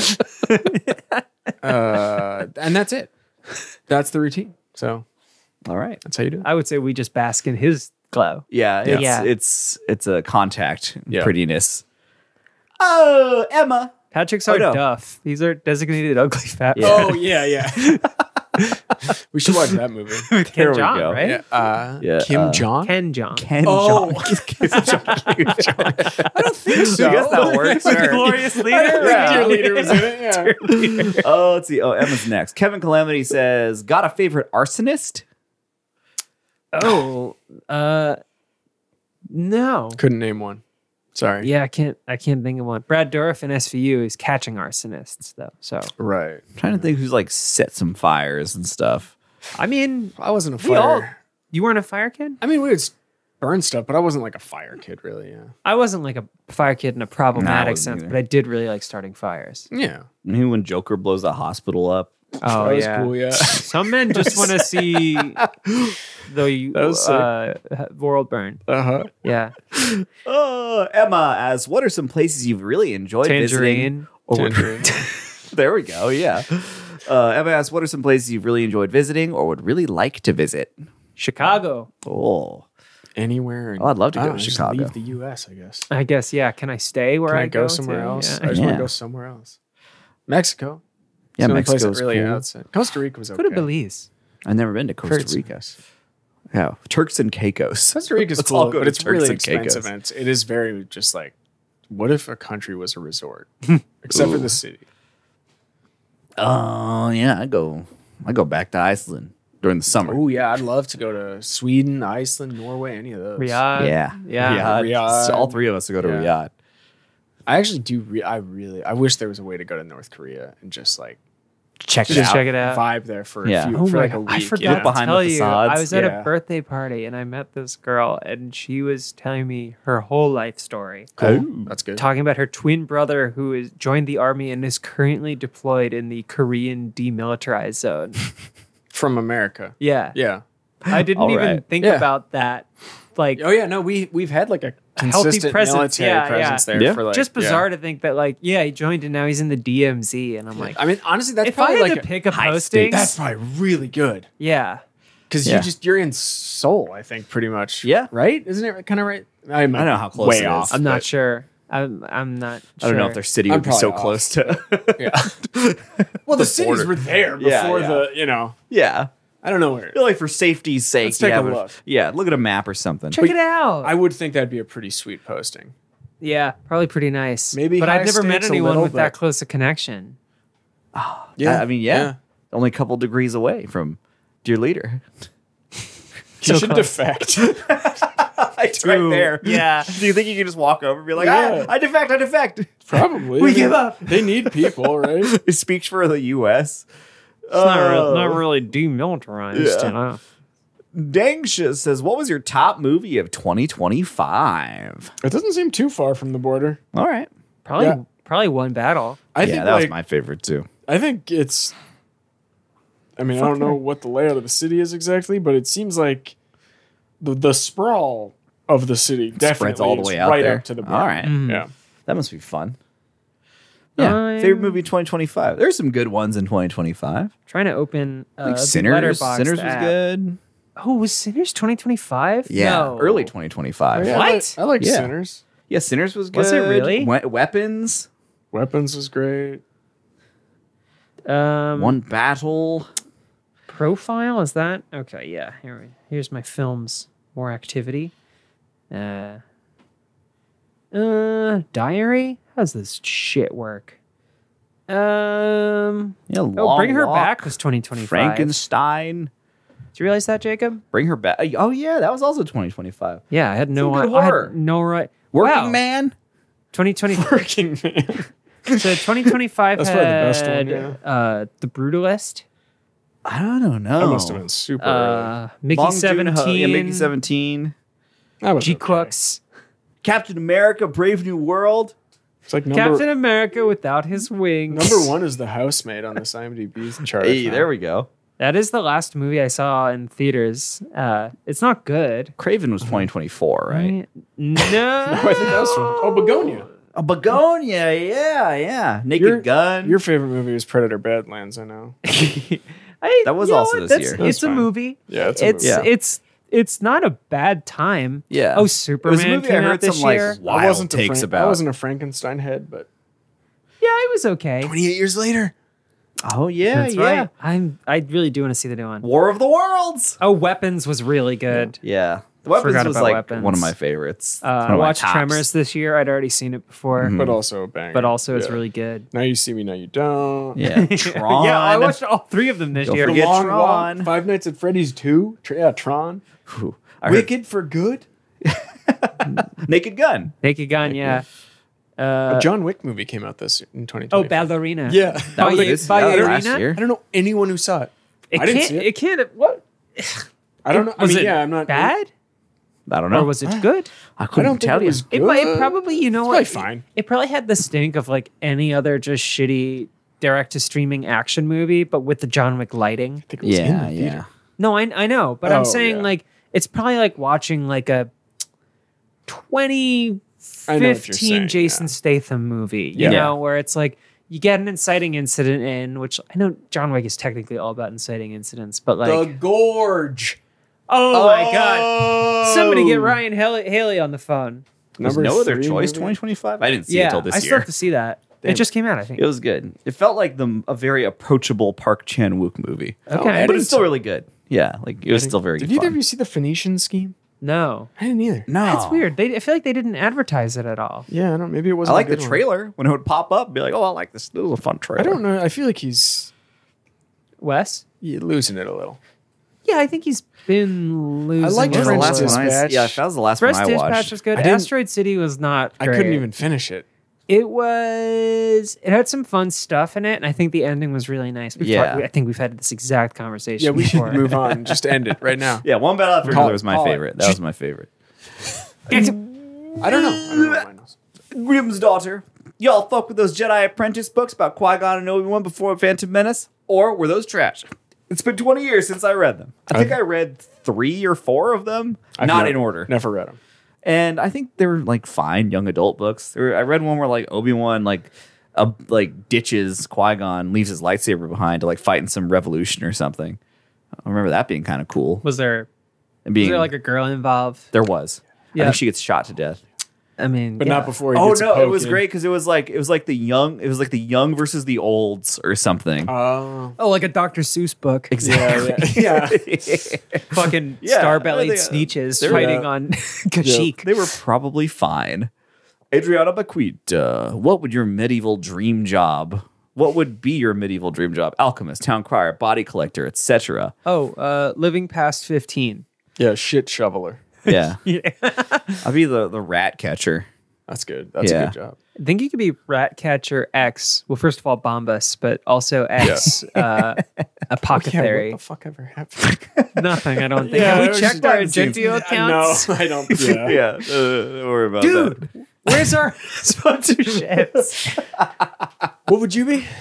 uh, and that's it. That's the routine. So All right. that's how you do it. I would say we just bask in his glow. Yeah, it's Yeah. it's it's a contact Yeah. prettiness. Oh, Emma. Patrick's Oh, our no. Duff. He's our designated ugly fat. Yeah. Oh yeah, yeah. we should watch that movie. Ken There we Jeong, go. right? Yeah, uh, Yeah, Kim uh, Jong. Ken John. Ken Oh. Jeong. I don't think so. I guess that works. With the Sure. glorious I leader. don't Yeah. think Cheerleader was in it. Yeah. Oh, let's see. Oh, Emma's next. Kevin Calamity says, "Got a favorite arsonist?" Oh, uh, no. Couldn't name one. Sorry. Yeah, I can't. I can't think of one. Brad Dourif in S V U is catching arsonists, though. So Right. I'm trying to think who's like set some fires and stuff. I mean, I wasn't a we all. fire. You weren't a fire kid. I mean, we would s- burn stuff, but I wasn't like a fire kid, really. Yeah. I wasn't like a fire kid in a problematic wasn't sense, either. but I did really like starting fires. Yeah. Maybe when Joker blows the hospital up. Oh that was yeah. cool. Yeah. Some men just want to see the That was sick. uh, world burn. Uh huh. Yeah, Oh, Emma asks, "What are some places you've really enjoyed visiting?" Tangerine. Or would- Tangerine. There we go. Yeah. Uh, Emma asks, "What are some places you've really enjoyed visiting or would really like to visit?" Chicago. Oh, Anywhere. in- Oh, I'd love to I go don't to know, just Chicago. Leave the U S. I guess. I guess. Yeah. Can I stay where Can I, I go somewhere to? else? Yeah. I just want Yeah. to go somewhere else. Mexico. yeah, It's the only place Mexico's that really cool. outside. Costa Rica was okay. Go to Belize. I've never been to Heard Costa it's- Rica. Yeah, Turks and Caicos. Costa Rica's Let's all cool, go but to it's Turks really and Caicos. expensive. And it's, it is very just like, what if a country was a resort, except for Ooh. the city? Oh yeah, I go. I go back to Iceland during the summer. Oh yeah, I'd love to go to Sweden, Iceland, Norway, any of those. Riyadh. Yeah, Yeah. Riyadh. Riyadh. So all three of us will go to Yeah. Riyadh. I actually do. Re- I really. I wish there was a way to go to North Korea and just like check it Just out. check it out. Vibe there for Yeah. a few, Oh for my like a God, week. I yeah. forgot to behind tell the you. facades. I was at Yeah. a birthday party and I met this girl, and she was telling me her whole life story, Cool. That's good. talking about her twin brother who is joined the army and is currently deployed in the Korean demilitarized zone. From America. Yeah, Yeah. I didn't All even right. think Yeah. about that. Like, Oh yeah, no, we we've had like a healthy consistent presence, military yeah, presence yeah. there Yeah. for like just yeah. bizarre to think that, like, yeah, he joined and now he's in the D M Z, and I'm like, I mean, honestly, that's if I probably had like to pick a high posting, stakes. that's probably really good yeah, because Yeah. you just you're in Seoul, I think, pretty much. Yeah. right? Isn't it kind of right? I, might I don't know be how close way it is. off. I'm not but- sure. I'm I'm not. I don't know sure. if their city I'm would be so probably close to. Yeah. Well, the, cities border. were there before Yeah, yeah. the you know. yeah. I don't know where. I feel like for safety's sake, Let's you take a have look. Yeah, look at a map or something. Check it out. I would think that'd be a pretty sweet posting. Yeah, probably pretty nice. Maybe but high I've never met stakes a anyone little, with that but- close a connection. Yeah, I mean, yeah, only a couple degrees away from dear leader. You So should close. defect. It's right there. Yeah. Do you think you can just walk over and be like, Yeah. ah, I defect, I defect? Probably. We I mean, give up. They need people, right? It speaks for the U S. It's not, Oh. real, not really demilitarized, Yeah. you know. Dangsha says, what was your top movie of twenty twenty-five? It doesn't seem too far from the border. All right. Probably Yeah. probably one battle. I yeah, think that was like, my favorite too. I think it's. I mean, I don't know what the layout of the city is exactly, but it seems like the the sprawl of the city definitely Spreads all the is way out right there. up to the border. All right. Mm. Yeah. That must be fun. Yeah. I'm- Favorite movie twenty twenty-five. There's some good ones in twenty twenty-five. Trying to open uh, Like the Sinners. Letterboxd Sinners was app. good. Oh, was Sinners twenty twenty-five? Yeah. No. Early twenty twenty-five. Oh, yeah, What? I like, I like Yeah. Sinners. Yeah, Sinners was good. Was it really? We- Weapons. Weapons was great. Um, One Battle. profile is that okay? Yeah. Here, we- here's my films. More activity. Uh, uh, diary. How's this shit work? Um. Yeah, Oh, Long Bring Her Walk. Back was twenty twenty-five. Frankenstein. Did you realize that, Jacob? Bring Her Back. Oh, yeah, that was also twenty twenty-five. Yeah, I had no. Some good I, I horror. had no right. Working wow. Man. twenty twenty. Working Man. So twenty twenty-five That's had probably the best one, yeah. uh, The Brutalist, I don't know. That must have been super early. uh, Mickey Bong Joon-ho. seventeen, Yeah, Mickey seventeen. That was G okay. Quooks, Captain America, Brave New World. It's like number Captain America without his wings. number one is The Housemaid on this IMDb chart. I Hey, found. there we go. That is the last movie I saw in theaters. Uh, it's not good. Craven was twenty twenty-four, right? No, Oh, I think that was from oh Begonia. A Begonia, yeah, yeah. Naked Your- Gun. Your favorite movie is Predator Badlands, I know. I, That was you know also what? this That's- year. It's That's a fine. movie. Yeah, it's a it's movie. Yeah. it's it's not a bad time. yeah. Oh, It was Superman a movie I came heard out this some year. like wild I wasn't a takes Frank- about. I wasn't a Frankenstein head, but Yeah, it was okay. twenty-eight years later. Oh yeah, That's yeah. right. I'm. I really do want to see the new one. War of the Worlds. Oh, Weapons was really good. Yeah, the Weapons Forgot was about like Weapons. one of my favorites. Uh, One I of my watched tops. Tremors this year. I'd already seen it before, Mhm. But also a banger. but also it's Yeah. really good. Now You See Me, Now You Don't. Yeah, Tron. Yeah, I watched all three of them this Don't year. The forget Long Tron. Walk, Five Nights at Freddy's two. Tr- yeah, Tron. Ooh, I heard Wicked for Good. Naked Gun. Naked Gun, yeah. Uh, a John Wick movie came out this in twenty oh, twenty. Ballerina. Yeah. That was By- this by that was Irina? last year. I don't know anyone who saw it. It I didn't can't. see it. It can't. What? I don't know. I Was mean, it yeah, I'm not bad, I don't know. or was it good? I I couldn't don't think tell it you. was It, good. might- it probably, you know It's what? probably fine. It probably had the stink of like any other just shitty direct to streaming action movie, but with the John Wick lighting. I think it was in Yeah, the yeah. theater. No, I I know, but I'm Oh, saying yeah. like it's probably like watching like a twenty I know what you're fifteen saying, Jason yeah. Statham movie, you Yeah. know, where it's like you get an inciting incident in, which I know John Wick is technically all about inciting incidents, but like, The Gorge. oh, my god, somebody get Oh. Ryan Haley, Haley on the phone. There's Number no other three choice. movie? twenty twenty-five. I didn't see it Yeah, till this I still year. have to see that. Damn. It just came out, I think. It was good. It felt like the a very approachable Park Chan Wook movie. Okay. I but didn't it's still see- really good. Yeah, like it was still very Did fun. either of you see the Phoenician Scheme? No, I didn't either. No, that's weird. They, I feel like they didn't advertise it at all. Yeah, I don't. Maybe it I wasn't. like a the good one. trailer when it would pop up. Be like, oh, I like this. This was a fun trailer. I don't know. I feel like he's Wes? yeah, losing it a little. Yeah, I think he's been losing. I liked it That was a the French last little. one I, Dispatch. yeah, that was the last Fresh one I Dispatch watched. was good. I didn't- Asteroid City was not. I great. couldn't even finish it. It was. It had some fun stuff in it, and I think the ending was really nice. We've Yeah. talked- I think we've had this exact conversation. Yeah, we should before. move on. Just end it right now. Yeah, One Battle After Call Another it, was my call it. favorite. That was my favorite. I don't know. I don't know what mine was. Grimm's daughter. Y'all fuck with those Jedi Apprentice books about Qui-Gon and Obi-Wan before Phantom Menace? Or were those trash? It's been twenty years since I read them. I think I read three or four of them, I've not never- in order. Never read them. And I think they were like fine young adult books. There were, I read one where like Obi-Wan like uh, like ditches Qui-Gon, leaves his lightsaber behind to like fight in some revolution or something. I remember that being kind of cool. Was there? And being Was there like a girl involved? there was. I Yeah. think she gets shot to death. I mean, But yeah. not before he Oh gets a no, it poke was in. great because it was like it was like the young it was like the young versus the olds or something. Oh. Oh, like a Doctor Seuss book. Yeah, yeah. yeah. Fucking Yeah, star-bellied I think, uh, sneeches they're, fighting uh, on Kashyyyk. They were probably fine. Adriana Bequita, what would your medieval dream job? What would be your medieval dream job? Alchemist, town crier, body collector, et cetera. Oh, uh, living past fifteen. Yeah, shit shoveler. Yeah, Yeah. I'd be the the rat catcher. That's good. That's Yeah. a good job. I think you could be Ratcatcher X. Well, first of all, Bombus, but also X uh, Apothecary. Yeah, what the fuck ever happened? Nothing, I don't think. Yeah, Have it we was checked just our behind the scenes. Agentio accounts? No, I don't. Yeah. Yeah, uh, don't worry about Dude, that. where's our sponsorships? What would you be?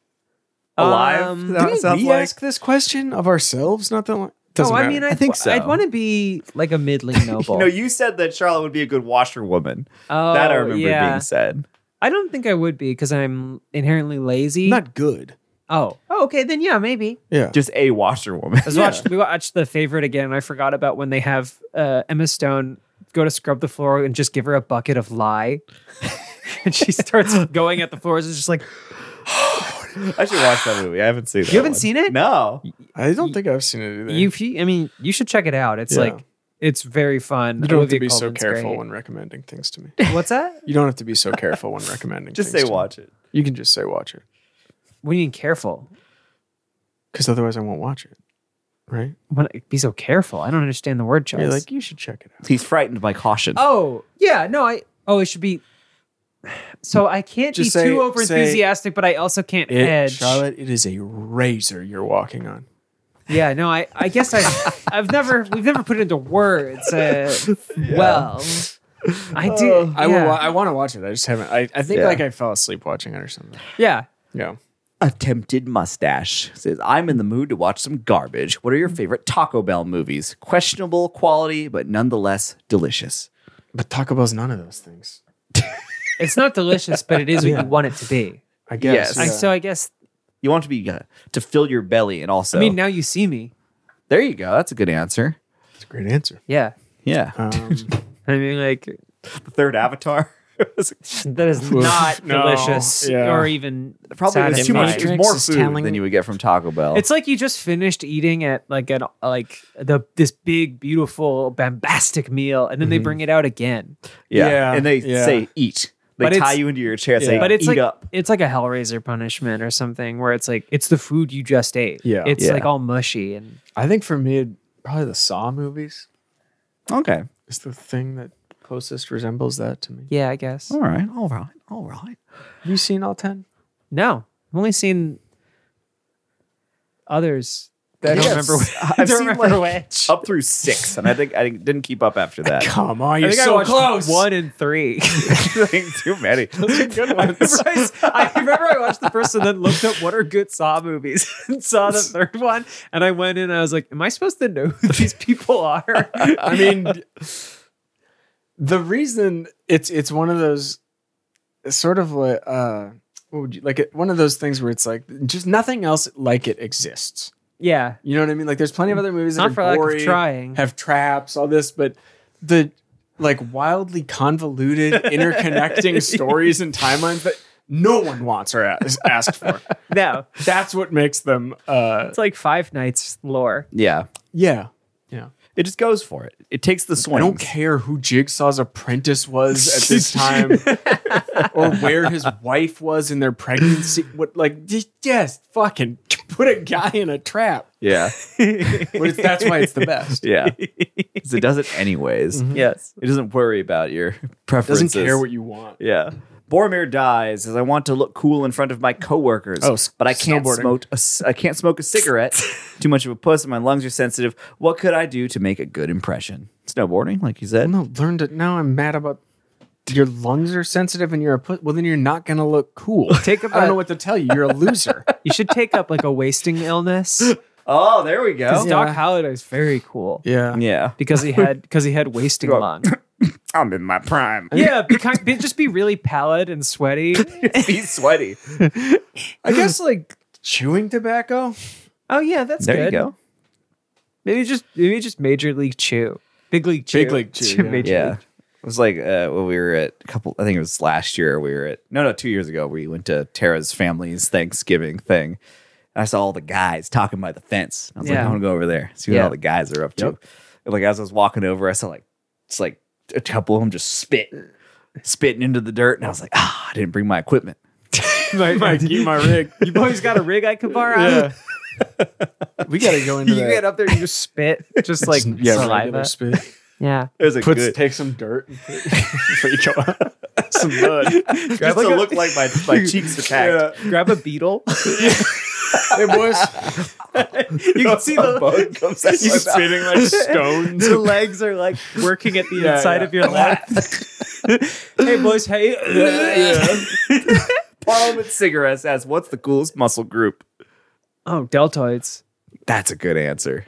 Alive? Um, Is that what it Didn't sounds we like? ask this question of ourselves? Not that long. Doesn't oh, I matter. mean, I'd, I think so. I'd want to be like a middling noble. You know, you said that Charlotte would be a good washerwoman. oh, that I remember yeah. being said. I don't think I would be because I'm inherently lazy. not good. oh, oh, okay, then yeah, maybe. Yeah. Just a washerwoman. I was watched, we watched The Favorite again, and I forgot about when they have uh, Emma Stone go to scrub the floor and just give her a bucket of lye. And she starts going at the floors. It's just like, I should watch that movie. I haven't seen it. You haven't seen it? No. I don't think I've seen it either. you, you, I mean, you should check it out. It's Yeah. like, it's very fun. You don't have to Olivia be so Colman's careful great. when recommending things to me. What's that? You don't have to be so careful when recommending Just things say to me. watch it. You can just say watch it. What do you mean careful? Because otherwise I won't watch it. Right? When, be so careful. I don't understand the word choice. You're like, you should check it out. He's frightened by caution. oh, yeah, no, I, oh, it should be, so I can't Just be say- too over enthusiastic, but I also can't It, edge. Charlotte, it is a razor you're walking on. Yeah, no, I, I guess I, I've never, we've never put it into words. Uh, Well, I do. I yeah. will. I want to watch it. I just haven't. I, I think Yeah. like I fell asleep watching it or something. Yeah. Yeah. Attempted mustache says, I'm in the mood to watch some garbage. What are your favorite Taco Bell movies? Questionable quality, but nonetheless delicious. But Taco Bell's none of those things. It's not delicious, but it is what Yeah. you want it to be. I guess. Yes. I, yeah. so I guess, You want it to be uh, to fill your belly and also. I mean, now you see me. there you go. That's a good answer. That's a great answer. Yeah. Yeah. Um, I mean, like, The third Avatar. that is Oof, not no, delicious yeah. or even Probably it was too satisfying. much. It was Matrix more is food telling than me- you would get from Taco Bell. It's like you just finished eating at like an like the this big, beautiful, bombastic meal, and then they bring it out again. yeah. Yeah, And they yeah. say eat. They But tie it's- you into your chair and Yeah. say But it's eat like up. it's like a Hellraiser punishment or something, where it's like it's the food you just ate. Yeah. it's Yeah. like all mushy and I think for me, it'd- probably the Saw movies Okay. is the thing that closest resembles that to me. yeah, I guess. All right. All right. All right. Have you seen all ten? No, I've only seen others that I don't Yes. remember. Which, I I've don't seen, remember like, which. Up through six, and I think I didn't keep up after that. Come on, I you're think I so watched close. one and three. I think too many. good I remember I, I remember I watched the first and then looked up what are good Saw movies and saw the third one. And I went in and I was like, am I supposed to know who these people are? I mean, the reason it's it's one of those sort of like uh, what would you like it, one of those things where it's like just nothing else like it exists. yeah. You know what I mean? Like there's plenty of other movies that Not are for lack gory, of trying. have traps, all this, but the like wildly convoluted, interconnecting stories and timelines that no one wants or as- asked for. No. That's what makes them. Uh, It's like Five Nights lore. Yeah. yeah, yeah. It just goes for it. It takes the swings. I don't care who Jigsaw's apprentice was at this time, or where his wife was in their pregnancy. What, like, just, just fucking put a guy in a trap. Yeah. But it's, that's why it's the best. Yeah. 'Cause it does it anyways. Yes. It doesn't worry about your It preferences. doesn't care what you want. Yeah. Boromir dies as I want to look cool in front of my coworkers, Oh, s- but I can't snowboarding. smoke. A, c- I can't smoke a cigarette. Too much of a puss, and my lungs are sensitive. What could I do to make a good impression? Snowboarding, like you said. No, learn to. Now I'm mad about. Your lungs are sensitive and you're a put. Well, then you're not gonna look cool. Take up I don't a- know what to tell you. You're a loser. You should take up like a wasting illness. Oh, there we go. Because Doc Yeah. Halliday's very cool. Yeah. Yeah, Because he had because he had wasting Go. lung. I'm in my prime. Yeah, be kind, be, just be really pallid and sweaty. He's sweaty. I guess like chewing tobacco. Oh yeah, that's There good. you go. Maybe just maybe just Major League Chew, Big League Chew, Big League Chew, yeah. Major Yeah. League. It was like uh, when we were at a couple, I think it was last year, we were at, no, no, two years ago, we went to Tara's family's Thanksgiving thing. And I saw all the guys talking by the fence. I was like, Yeah. I want to go over there, see what Yeah. all the guys are up to. Yep. And like, as I was walking over, I saw like, it's like a couple of them just spit, spitting into the dirt. And I was like, ah, I didn't bring my equipment. My, my, my rig. You boys got a rig I could borrow? Yeah. We gotta go into You that. get up there and you just spit, just like yeah, saliva. regular spit. Yeah. It was a Puts, good, take some dirt and put, before you go out. Some mud. just like to a- look like my, my cheeks are tagged. Grab a beetle. Hey boys, You can see the, bug comes out you my mouth. spitting like stones. the legs are like working at the Yeah, inside yeah. of your leg. Hey boys, hey. Parliament Cigarettes asks, what's the coolest muscle group? Oh, deltoids That's a good answer.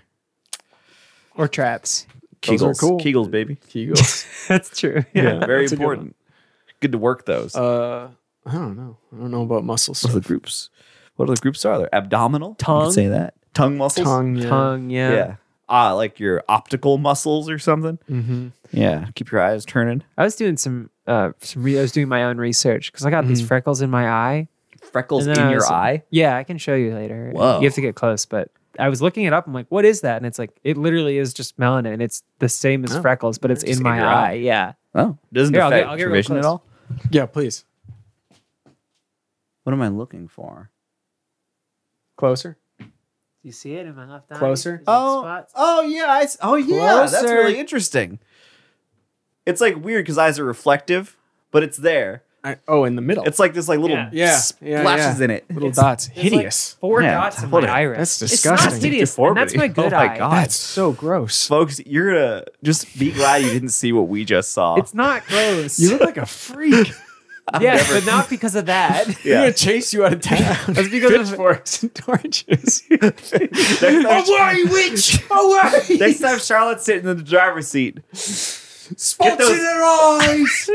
or traps. Those are Kegels, cool. Kegels, baby. Kegels. That's true. Yeah. Very That's a good important. Good, to work those. Uh, I don't know. I don't know about muscle what stuff. are the groups? What other groups are there? Abdominal? You Tongue? could say that. Tongue muscles? Tongue, yeah. Tongue, yeah. Yeah. Ah, like your optical muscles or something. Mm-hmm. Yeah. Keep your eyes turning. I was doing some uh some re- I was doing my own research because I got these Mhm. freckles in my eye. Freckles And in then I your was- eye. Yeah, I can show you later. Whoa. You have to get close, but I was looking it up. I'm like, what is that? And it's like, it literally is just melanin. It's the same as Oh. freckles, but it's Just in in my your eye. eye. Yeah. Oh, doesn't Here, I'll affect get- I'll get your real vision at close. all? Yeah, please. What am I looking for? Closer. Do you see it in my left eye? Closer? Is it spots? oh yeah, I, s- oh yeah, that's Closer. really interesting. It's like weird because eyes are reflective, but it's there. I, oh, in the middle. It's like this like little Yeah. Yeah, splashes yeah, yeah. in it. little it's- dots. There's like Hideous. four Yeah, dots in what my a- iris. that's It's disgusting. not hideous. And that's my good Oh my eye. God. That's so gross. Folks, you're gonna just be glad you didn't see what we just saw. It's not gross. You look like a freak. yeah, but not because of that. We're yeah. gonna chase you out of town. That's because of- pitchforks and torches. Next time, Away, witch! Away! next time Charlotte's sitting in the driver's seat. Spots those- in their eyes.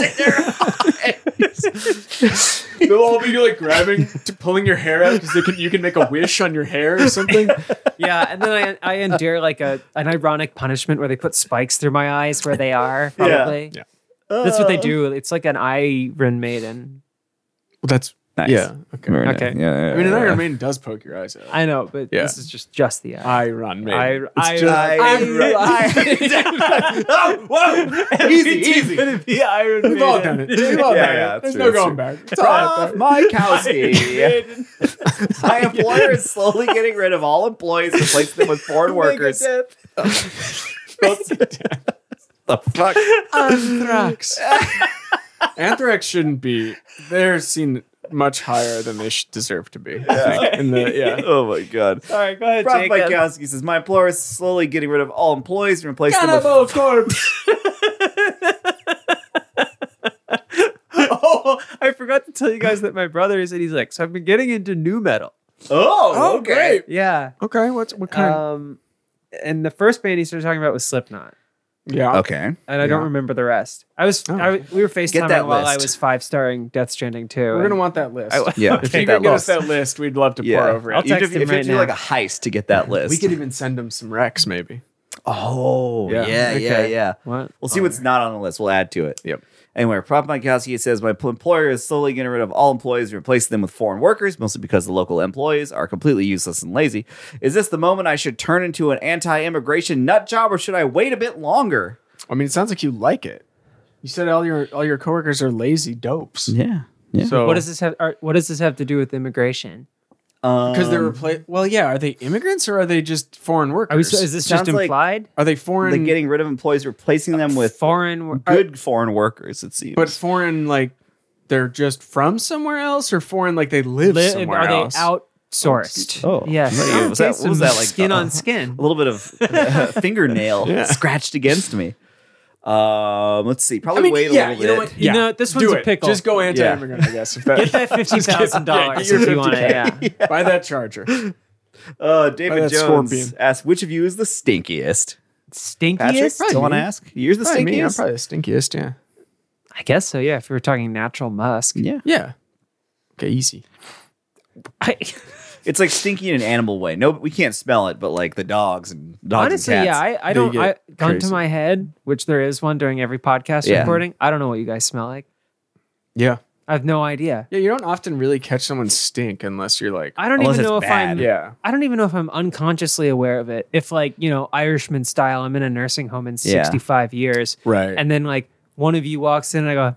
They'll all be like grabbing, to pulling your hair out because they can. You can make a wish on your hair or something. Yeah, and then I I endure like a an ironic punishment where they put spikes through my eyes where they are. Probably. Yeah. That's what they do. It's like an Iron Maiden. Well, that's Nice. yeah. Okay. Very Okay. nice. Yeah, yeah, I mean, an yeah. Iron Maiden does poke your eyes out. I know, but Yeah. this is just just the eye. Iron Maiden. I, It's I, just- I, Oh, whoa! Easy, easy. gonna be Iron We've all done it. We've all Yeah, done yeah, it. that's There's true, no that's going true. back. It's all right. Prof Mikowski. My employer is slowly getting rid of all employees and replacing them with foreign workers. The fuck? Anthrax. Anthrax shouldn't be. They're seen much higher than they should deserve to be. I think. In the yeah. Oh my god. All right, go ahead, Prof Jacob. Mikowski says, my employer is slowly getting rid of all employees and replacing them with... Cannibal corpse. Oh, I forgot to tell you guys that my brother is, and he's like, so I've been getting into new metal. Oh, Oh, okay. great. Yeah. Okay. What's what kind? Um, and the first band he started talking about was Slipknot, yeah. Okay. and I Yeah. don't remember the rest. I was, Oh. I, we were FaceTiming that while I list. was five starring Death Stranding too. We're and- gonna want that list. I- Yeah. if get you that can get us list. that list, we'd love to Yeah. pour over it. I'll Even text if, him if you right do now. like a heist to get that list. We could even send them some Rex, maybe. Oh, Yeah. yeah, yeah, yeah. Okay. What? We'll see what's not on the list. We'll add to it. Yep. Anyway, Prof Mikowski says, my pl- employer is slowly getting rid of all employees and replacing them with foreign workers, mostly because the local employees are completely useless and lazy. Is this the moment I should turn into an anti-immigration nut job, or should I wait a bit longer? I mean, it sounds like you like it. You said all your all your coworkers are lazy dopes. Yeah. Yeah. So What does this have? Are, what does this have to do with immigration? because they're Um, repla- Well, yeah. Are they immigrants or are they just foreign workers? Are we, is this Sounds just like- implied? Are they foreign? they're getting rid of employees, replacing them with Foreign. wor- good foreign workers, it seems. but foreign like they're just from somewhere else or foreign, like they live Li- somewhere are they else? outsourced? Oh, yes. yeah, was that- Okay, what was some that, like, skin uh, on skin? A little bit of uh, fingernail Yeah. scratched against me. Um, let's see. I Probably mean, wait a yeah, little you know bit. what? You Yeah, know, this do one's a it. pickle. Just go anti-immigrant, I guess. If that, Get that fifty thousand dollars Yeah, if get you your want to. fifty K. Yeah. Buy that charger. Uh, David that Jones scorpion. asks, which of you is the stinkiest? Patrick, Stinkiest? still want to ask? You're the Probably me. I'm stinkiest? probably the stinkiest. Yeah. I guess so. Yeah. If we were talking natural musk. Yeah. Yeah. Okay. Easy. I, It's like stinky in an animal way. No, we can't smell it, but like the dogs and dogs honestly, and yeah. cats. I, I They don't. I get gun to crazy. my head, which there is one during every podcast Yeah. recording. I don't know what you guys smell like. Yeah. I have no idea. Yeah. You don't often really catch someone's stink unless you're like, I don't Unless even it's know if bad. I'm. yeah. I don't even know if I'm unconsciously aware of it. If like, you know, Irishman style, I'm in a nursing home in Yeah. sixty-five years. Right. And then like one of you walks in and I go,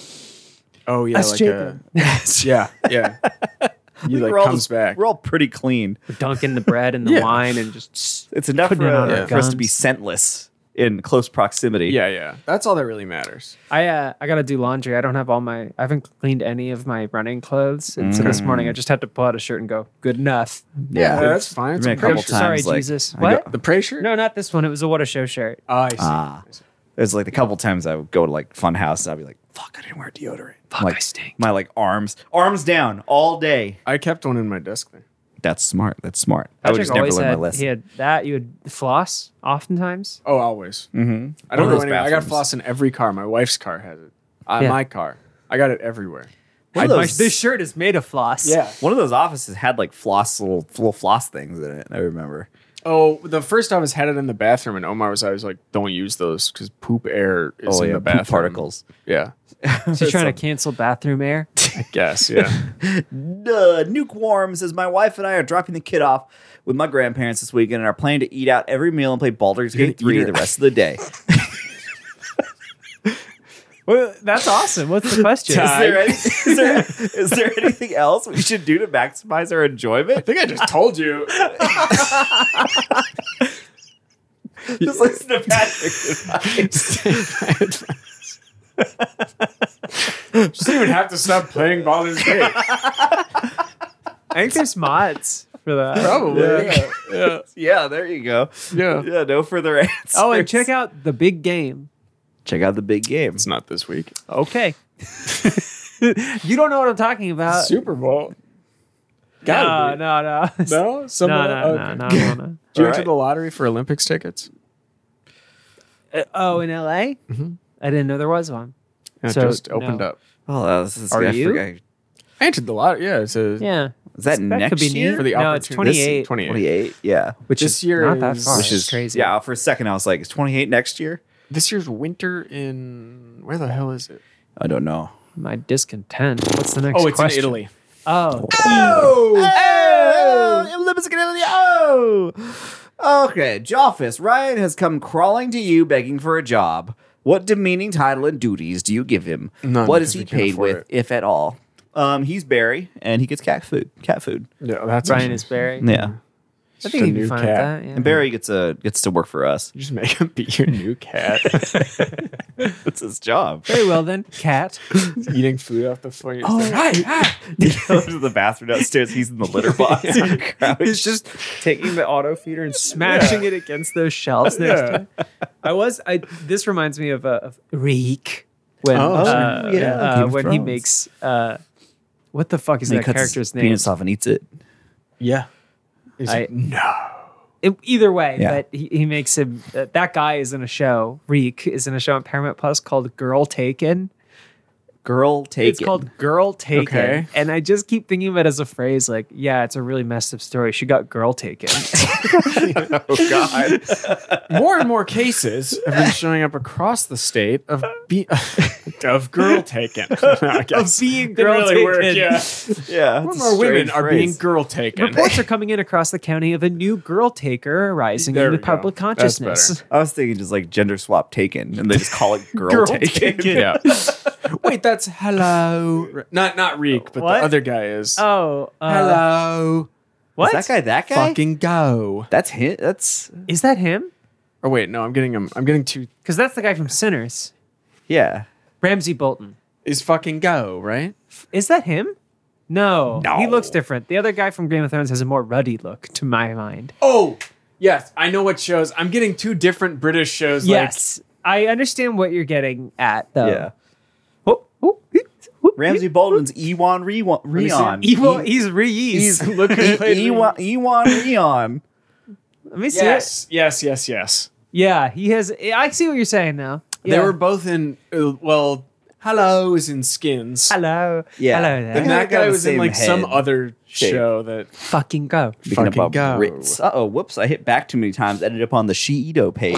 oh yeah. that's like Jacob. a, yeah. Yeah. You We're like all comes just- back. We're all pretty clean. dunking the bread and the Yeah. wine and just It's enough Putting for, it on uh, our for us to be guns. scentless in close proximity. Yeah. Yeah. That's all that really matters. I uh, I gotta do laundry. I don't have all my. I haven't cleaned any of my running clothes, and so this morning I just had to pull out a shirt and go, "Good enough." Yeah. Yeah. That's fine. It's Been a a couple pressure. times. Sorry, like, Jesus. I What? go- The prey shirt? No, not this one. It was a What a Show shirt. Oh, I see. Ah. There's like a couple times I would go to like Funhouse and I'd be like, fuck, I didn't wear deodorant. Fuck, like, I stink. My like arms, arms down all day. I kept one in my desk there. That's smart. That's smart. I would Patrick just never always learn my had. lesson. He had that. You would floss oftentimes. Oh, always. mm-hmm. I don't know anywhere. I got floss in every car. My wife's car has it. Uh, Yeah. My car. I got it everywhere. One of My- those- this shirt is made of floss. One of those offices had like floss, little, little floss things in it. I remember. Oh, the first office had it in the bathroom, and Omar was always like, "Don't use those because poop air is Oh in yeah, the bathroom." poop particles. Yeah, Is he trying to cancel bathroom air? I guess. Yeah. Uh, Nuke Warm says, my wife and I are dropping the kid off with my grandparents this weekend and are planning to eat out every meal and play Baldur's You're Gate gonna eat three her- the rest of the day. Well, that's awesome. What's the question? Is there, any, is, there, is there anything else we should do to maximize our I enjoyment? think I just told you. Just listen to Patrick. Just didn't even have to stop playing Baldur's Gate. I think there's mods for that. Probably. Yeah. Yeah. Yeah, there you go. Yeah. Yeah, no further answers. Oh, and check out the big game. check out the big game. It's not this week. Okay. You don't know what I'm talking about. Super Bowl. no, Gotta no, no, be. No. no, Someone, no, okay. no, no, no, no. Did you All enter right. the lottery for Olympics tickets? Uh, oh, in L A? Mhm. I didn't know there was one. Yeah, it So, just opened no. up. Oh, this is Are I you? forgot. I entered the lottery. Yeah, it's a Yeah. Is that, That next could be year? neat. for the No, it's opportunity. twenty-eight. twenty-eight. twenty-eight, yeah. Which This is year not that is- far. which It's is crazy. Yeah, for a second I was like, is twenty-eight next year? This year's winter in where the hell is it? I don't know. My discontent. What's the next Oh, it's question? in Italy. Oh. Oh! Oh! Olympics in Italy. Oh! Okay, Joffus, Ryan has come crawling to you begging for a job. What demeaning title and duties do you give him? None, what is because he we can't paid afford with, it. if at all? Um, he's Barry, and he gets cat food. Cat food. Yeah, that's Ryan is Barry. Yeah, I think he'd be fine with that. Yeah. and Barry gets a gets to work for us. You just make him be your new cat. That's his job. Very well then, cat. Eating food off the floor. You're Oh, just like, hi, hi. He goes to the bathroom downstairs. He's in the litter box. He's just taking the auto feeder and smashing it against those shelves next Yeah. to him. I was. I. This reminds me of, uh, of Reek when Oh, uh, sure. Yeah, uh, Game of when he Thrones. makes uh, what the fuck is He that cuts character's his name? penis off and eats it. Yeah. He's I- like, no. It- either way, Yeah. but he, he makes him. Uh, that guy is in a show. Reek is in a show on Paramount Plus called Girl Taken. Girl, take It's it. called Girl Taken. Okay. And I just keep thinking of it as a phrase like, yeah, it's a really messed up story. She got girl taken. Oh God. More and more cases have been showing up across the state of be- of girl taken. I guess. Of being Didn't girl really work, taken. yeah. Yeah. More it's and a more women strange are phrase. being girl taken. Reports are coming in across the county of a new girl taker arising There in the we go. public That's consciousness. better. I was thinking just like gender swap taken, and they just call it girl, Girl taken. taken. yeah. Wait, that's hello. Not not Reek, but What? the other guy is. Oh, uh, hello. What? Is that guy that guy? Fucking go. That's him. That's Is that him? Or wait, no, I'm getting him. I'm getting two. Because that's the guy from Sinners, yeah. Ramsey Bolton. is fucking Go, right? Is that him? No, No. he looks different. The other guy from Game of Thrones has a more ruddy look, to my mind. Oh, yes. I know what shows. I'm getting two different British shows. Yes, I understand what you're getting at, though. Yeah. Oh, oh, Ramsey Baldwin's Ewan Re- me see Rion. he, well, he's Reese. He's Look who played E- Ewan, Ewan Rion. Let me see it. Yes, yes, yes, yes. Yeah, he has. I see what you're saying now. They Yeah. were both in. Uh, well, Hello is in Skins. Hello. Yeah. Hello And there. kinda that got guy the was in same like some head other shape. show that Fucking go. Speaking Fucking about go. Brits. Uh oh, whoops! I hit back too many times. Ended up on the Shiido page.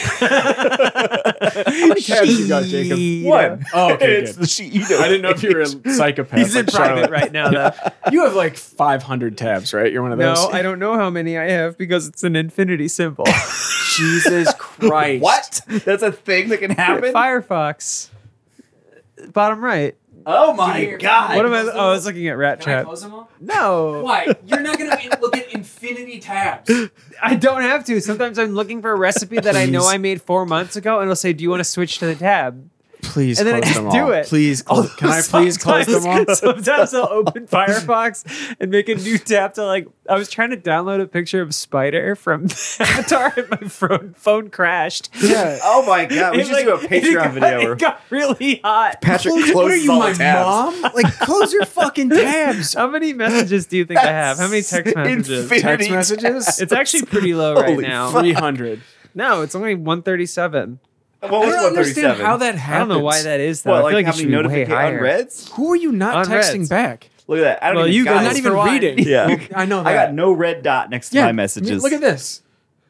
How many tabs you got, Jacob? One. Oh, okay, it's good. the Shiido. I didn't know if you were a page. psychopath. He's in like private Charlotte. right now, though. You have like five hundred tabs, right? You're one of those. No, I don't know how many I have because it's an infinity symbol. Jesus Christ! What? That's a thing that can happen. Firefox. Bottom right. Oh my god! What am I? Oh, I was looking at Rat Trap. them all? No, Why? You're not gonna look at infinity tabs. I don't have to. Sometimes I'm looking for a recipe that I know Please. I made four months ago, and it'll say, "Do you want to switch to the tab?" Please, And then I close just them do all. it. Please, close, can I please close them all? Sometimes- Sometimes I'll open Firefox and make a new tab to like. I was trying to download a picture of Spider from Avatar, and my phone phone crashed. Yeah. Oh my god! We It, should like, do a it Patreon got- video where It got really hot. Patrick Close- closes what are you, all my the tabs. mom? Like, close your fucking tabs. How many messages do you think I have? How many text That's messages? infinity Text messages? tabs. It's actually pretty low right Holy now. fuck. Three hundred. No, it's only one thirty-seven. What I was don't one understand thirty-seven? how that happens. I don't know why that is though. What, I like, feel like how it should many be way notifications on higher. Reds? Who are you not On texting Reds. back? Look at that. I don't Well, even you got guys Not it. even for one. reading. Yeah. I know that. I got no red dot next to Yeah, my messages. Look at this.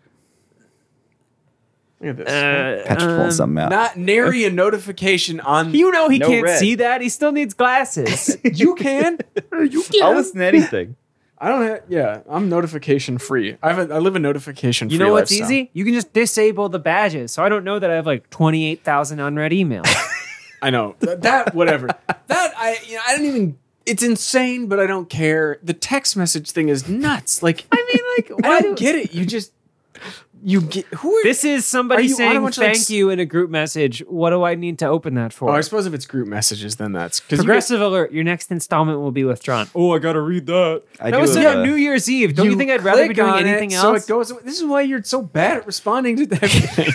Look at this. Uh, Patrick pulling um, something out. Not nary a notification on. You know he No can't red. see that. He still needs glasses. You can. You can. I'll listen to anything. I don't have. Yeah, I'm notification free. I have. A, I live a notification. You know what's easy? You can just disable the badges. So I don't know that I have like twenty-eight thousand unread emails. I know that, that whatever. that I. You know. I don't even. It's insane, but I don't care. The text message thing is nuts. Like I mean, like, I why don't do- get it. You just. You get who are This is somebody Are you on a saying bunch of, like, thank you in a group message. What do I need to open that for? Oh, I suppose if it's group messages, then that's because Progressive alert. Your next installment will be withdrawn. Oh, I gotta read that. I That do was have on a- New Year's Eve. Don't you, think I'd rather be doing anything else? So it goes. This is why you're so bad at responding to everything.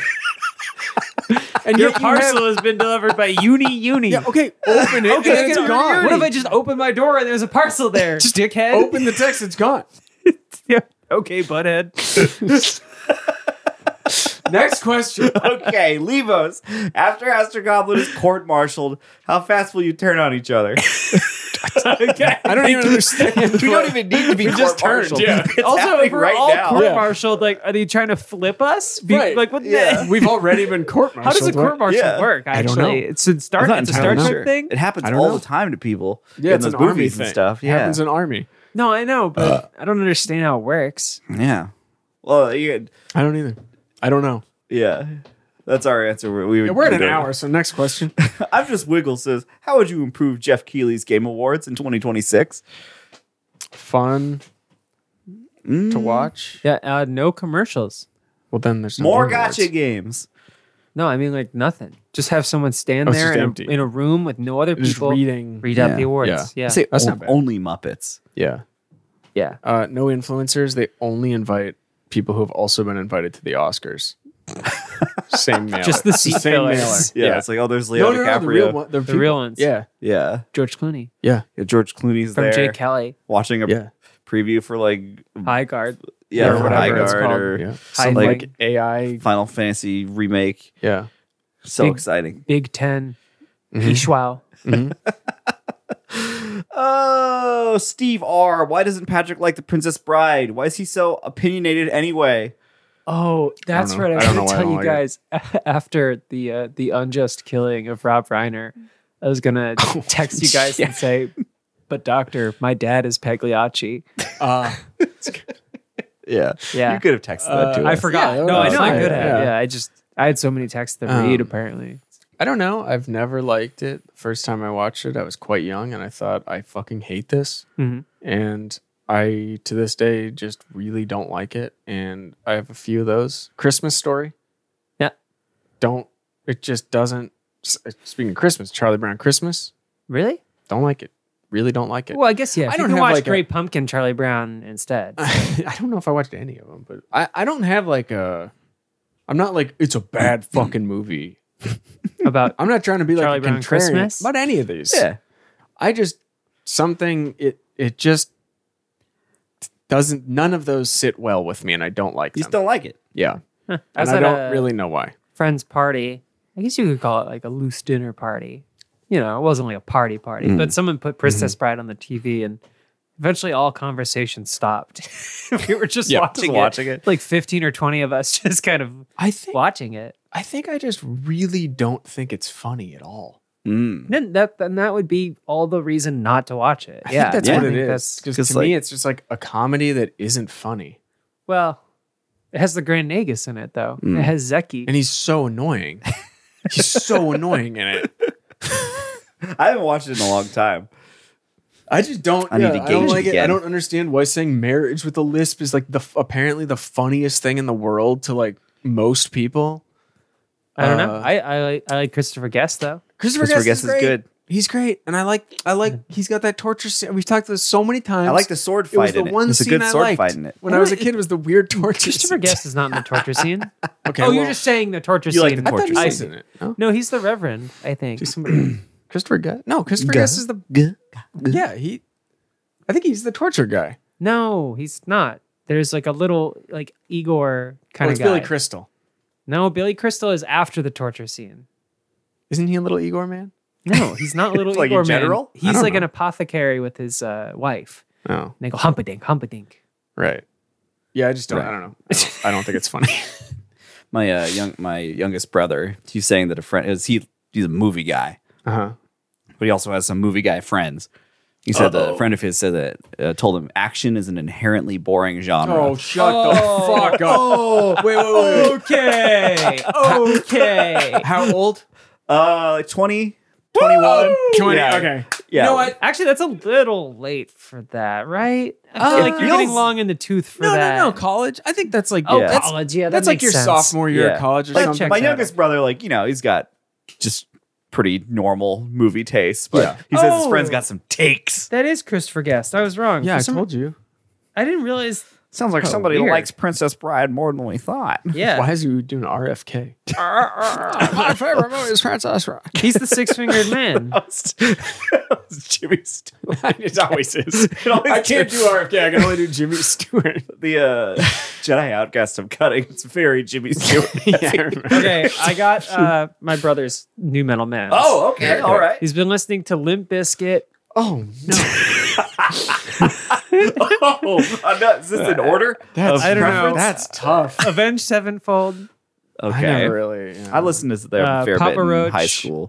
and Your yet you have- parcel has been delivered by Uni Uni. Yeah. Okay. Open it. Okay, and I it's can- gone. What if I just open my door and there's a parcel there? Just dickhead. open the text? It's gone. Yeah. Okay, butthead. Next question. Okay, Levos. After Aster Goblin is court-martialed, how fast will you turn on each other? Okay. I don't even understand. We don't even need to be We just turned, court-martialed. yeah. It's Also, if happening we're right all now. court-martialed, like, are they trying to flip us? Be- Right. Like, what? Yeah. The, We've already been court how martialed. does a court-martial Yeah. work? I don't Actually, know. it's a Star. I'm not It's a Star entirely Trek sure. thing. It happens I don't all know. the time to people. Yeah, in it's those an army movies and thing. stuff. It Yeah, happens in army. No, I know, but Uh, I don't understand how it works. yeah. Well, you, I don't either. I don't know. yeah. That's our answer. We, we Yeah, we're at we an don't- hour, so next question. I'm just Wiggle says, how would you improve Jeff Keighley's Game Awards in twenty twenty-six? Fun to watch. Yeah, uh, no commercials. Well, then there's no More Game Awards. gotcha games. No, I mean like nothing. Just have someone stand Oh, it's there just in empty. a, in a room with no other Just people. reading. Read out Yeah. the awards. Yeah. Yeah, I say That's o- not bad. only Muppets. Yeah. yeah. Uh, no influencers. They only invite people who have also been invited to the Oscars. Same mailer. Just the seat Same fillers. mailer. Yeah, it's like, oh, there's Leo no, no, no, DiCaprio. the real one. The, The people- real ones. Yeah. Yeah. George Clooney Yeah. Yeah, George Clooney's from there Jay Kelly. watching a Yeah. preview for like High Guard. yeah, Or for whatever High it's Guard called. or Yeah. High Some thing. like A I. Final Fantasy remake. Yeah. So Big- exciting. Big Ten. Mm-hmm. Ishwao. Oh, Steve R. Why doesn't Patrick like the Princess Bride? Why is he so opinionated anyway? Oh, that's know. right. I I was don't going know to why I tell you don't like guys after the uh, the unjust killing of Rob Reiner. I was going to text you guys yeah. and say, "But doctor, my dad is Pagliacci." Uh, Yeah. Yeah. You could have texted that to Uh, I us. forgot. Yeah, no, I that's know I fine. could have. Yeah. Yeah. I just I had so many texts to Um, read. Apparently, I don't know. I've never liked it. The first time I watched it, I was quite young and I thought, I fucking hate this. Mhm. And I, to this day, just really don't like it. And I have a few of those. Christmas Story. Yeah. Don't, it just doesn't s- speaking of Christmas, Charlie Brown Christmas. Really? Don't like it. Really don't like it. Well, I guess yeah. I I don't don't have, watch like, a- Great Pumpkin, Charlie Brown instead. I don't know if I watched any of them, but I, I don't have like a. I'm not like it's a bad fucking movie. About I'm not trying to be Charlie like a Brown contrarian Christmas? about any of these. Yeah. I just something it it just doesn't. None of those sit well with me, and I don't like You them. just don't like it. Yeah, Huh. I and was I at don't a really know why. friend's party. I guess you could call it like a loose dinner party. You know, it wasn't like a party party, Mm. but someone put Princess Mm-hmm. Bride on the T V, and eventually all conversation stopped. We were just Yeah, watching, just it. watching it. Like fifteen or twenty of us just kind of I think watching it. I think I just really don't think it's funny at all. Mm. Then that then that would be all the reason not to watch it. I yeah, think that's yeah. what I it think is. that's- Just 'cause, to me, like- it's just like a comedy that isn't funny, Well, it has the Grand Nagus in it though. Mm. It has Zeki. and he's so annoying. He's so annoying in it. I haven't watched it in a long time. I just don't. I need yeah, to I don't gauge it like it. I again. don't understand why saying marriage with a lisp is like the apparently the funniest thing in the world to like most people. I don't know. Uh, I I like, I like Christopher Guest though. Christopher, Christopher Guest, Guest is is, great. good. He's great, and I like. I like. He's got that torture scene. We've talked about this so many times. I like the sword It was fight the in it. one There's a scene good I sword liked fight in it. when I was a kid. Was the weird torture. Christopher scene. Guest is not in the torture scene. Okay, oh, you're well, just saying the torture You like scene. the I thought torture he I was see. in it. No, No, he's the Reverend. I think. Just somebody. Christopher Guest. No, Christopher Guest is the. Yeah, he. I think he's the torture guy. No, he's not. There's like a little like Igor kind Oh, of it's guy. Billy Crystal. No, Billy Crystal is after the torture scene. Isn't he a little Igor man? No, he's not little Like in Igor man. general? I He's don't like know. an apothecary with his uh, wife. Oh, And they go humpadink, humpadink. right. Yeah, I just don't. Right. I don't know. I don't, I don't think it's funny. My uh, young, my youngest brother, he's saying that a friend is he. He's a movie guy, Uh huh. but he also has some movie guy friends. He said that Uh-oh. a friend of his said that uh, told him action is an inherently boring genre. Oh, shut Oh. the fuck up. Oh, wait, wait, wait. wait. Okay. Okay. How old? Uh, like twenty, twenty-one. twenty. Yeah. Okay. Yeah. You know what? Actually, that's a little late for that, right? I feel Uh, like you're it getting feels- long in the tooth for No, that. no, no. College. I think that's like Oh, Yeah. that's, college. Yeah, that that's like makes your sense. sophomore year Yeah. of college or Like, something. check my that youngest brother, like, you know, he's got just pretty normal movie tastes, but Yeah. he says his Oh. friend's got some takes. That is Christopher Guest. I was wrong. Yeah, For I some- told you. I didn't realize. Sounds like Oh, somebody weird. likes Princess Bride more than we thought. Yeah, Why is you doing R F K? My favorite movie is Princess Bride. he's the six-fingered man. Jimmy Stewart. It always is. It always I can't is. do R F K. I can only do Jimmy Stewart. The uh, Jedi Outcast I'm cutting. It's very Jimmy Stewart. Yeah, I remember. Okay, I got uh, my brother's new metal man. Oh, okay. All right. He's been listening to Limp Bizkit. Oh no. Oh, I'm not, is this in order? That's, of I don't know. preference? That's tough. Avenged Sevenfold. I Okay. never really. Yeah. I listened to their Uh, fair Papa bit in Roach. high school.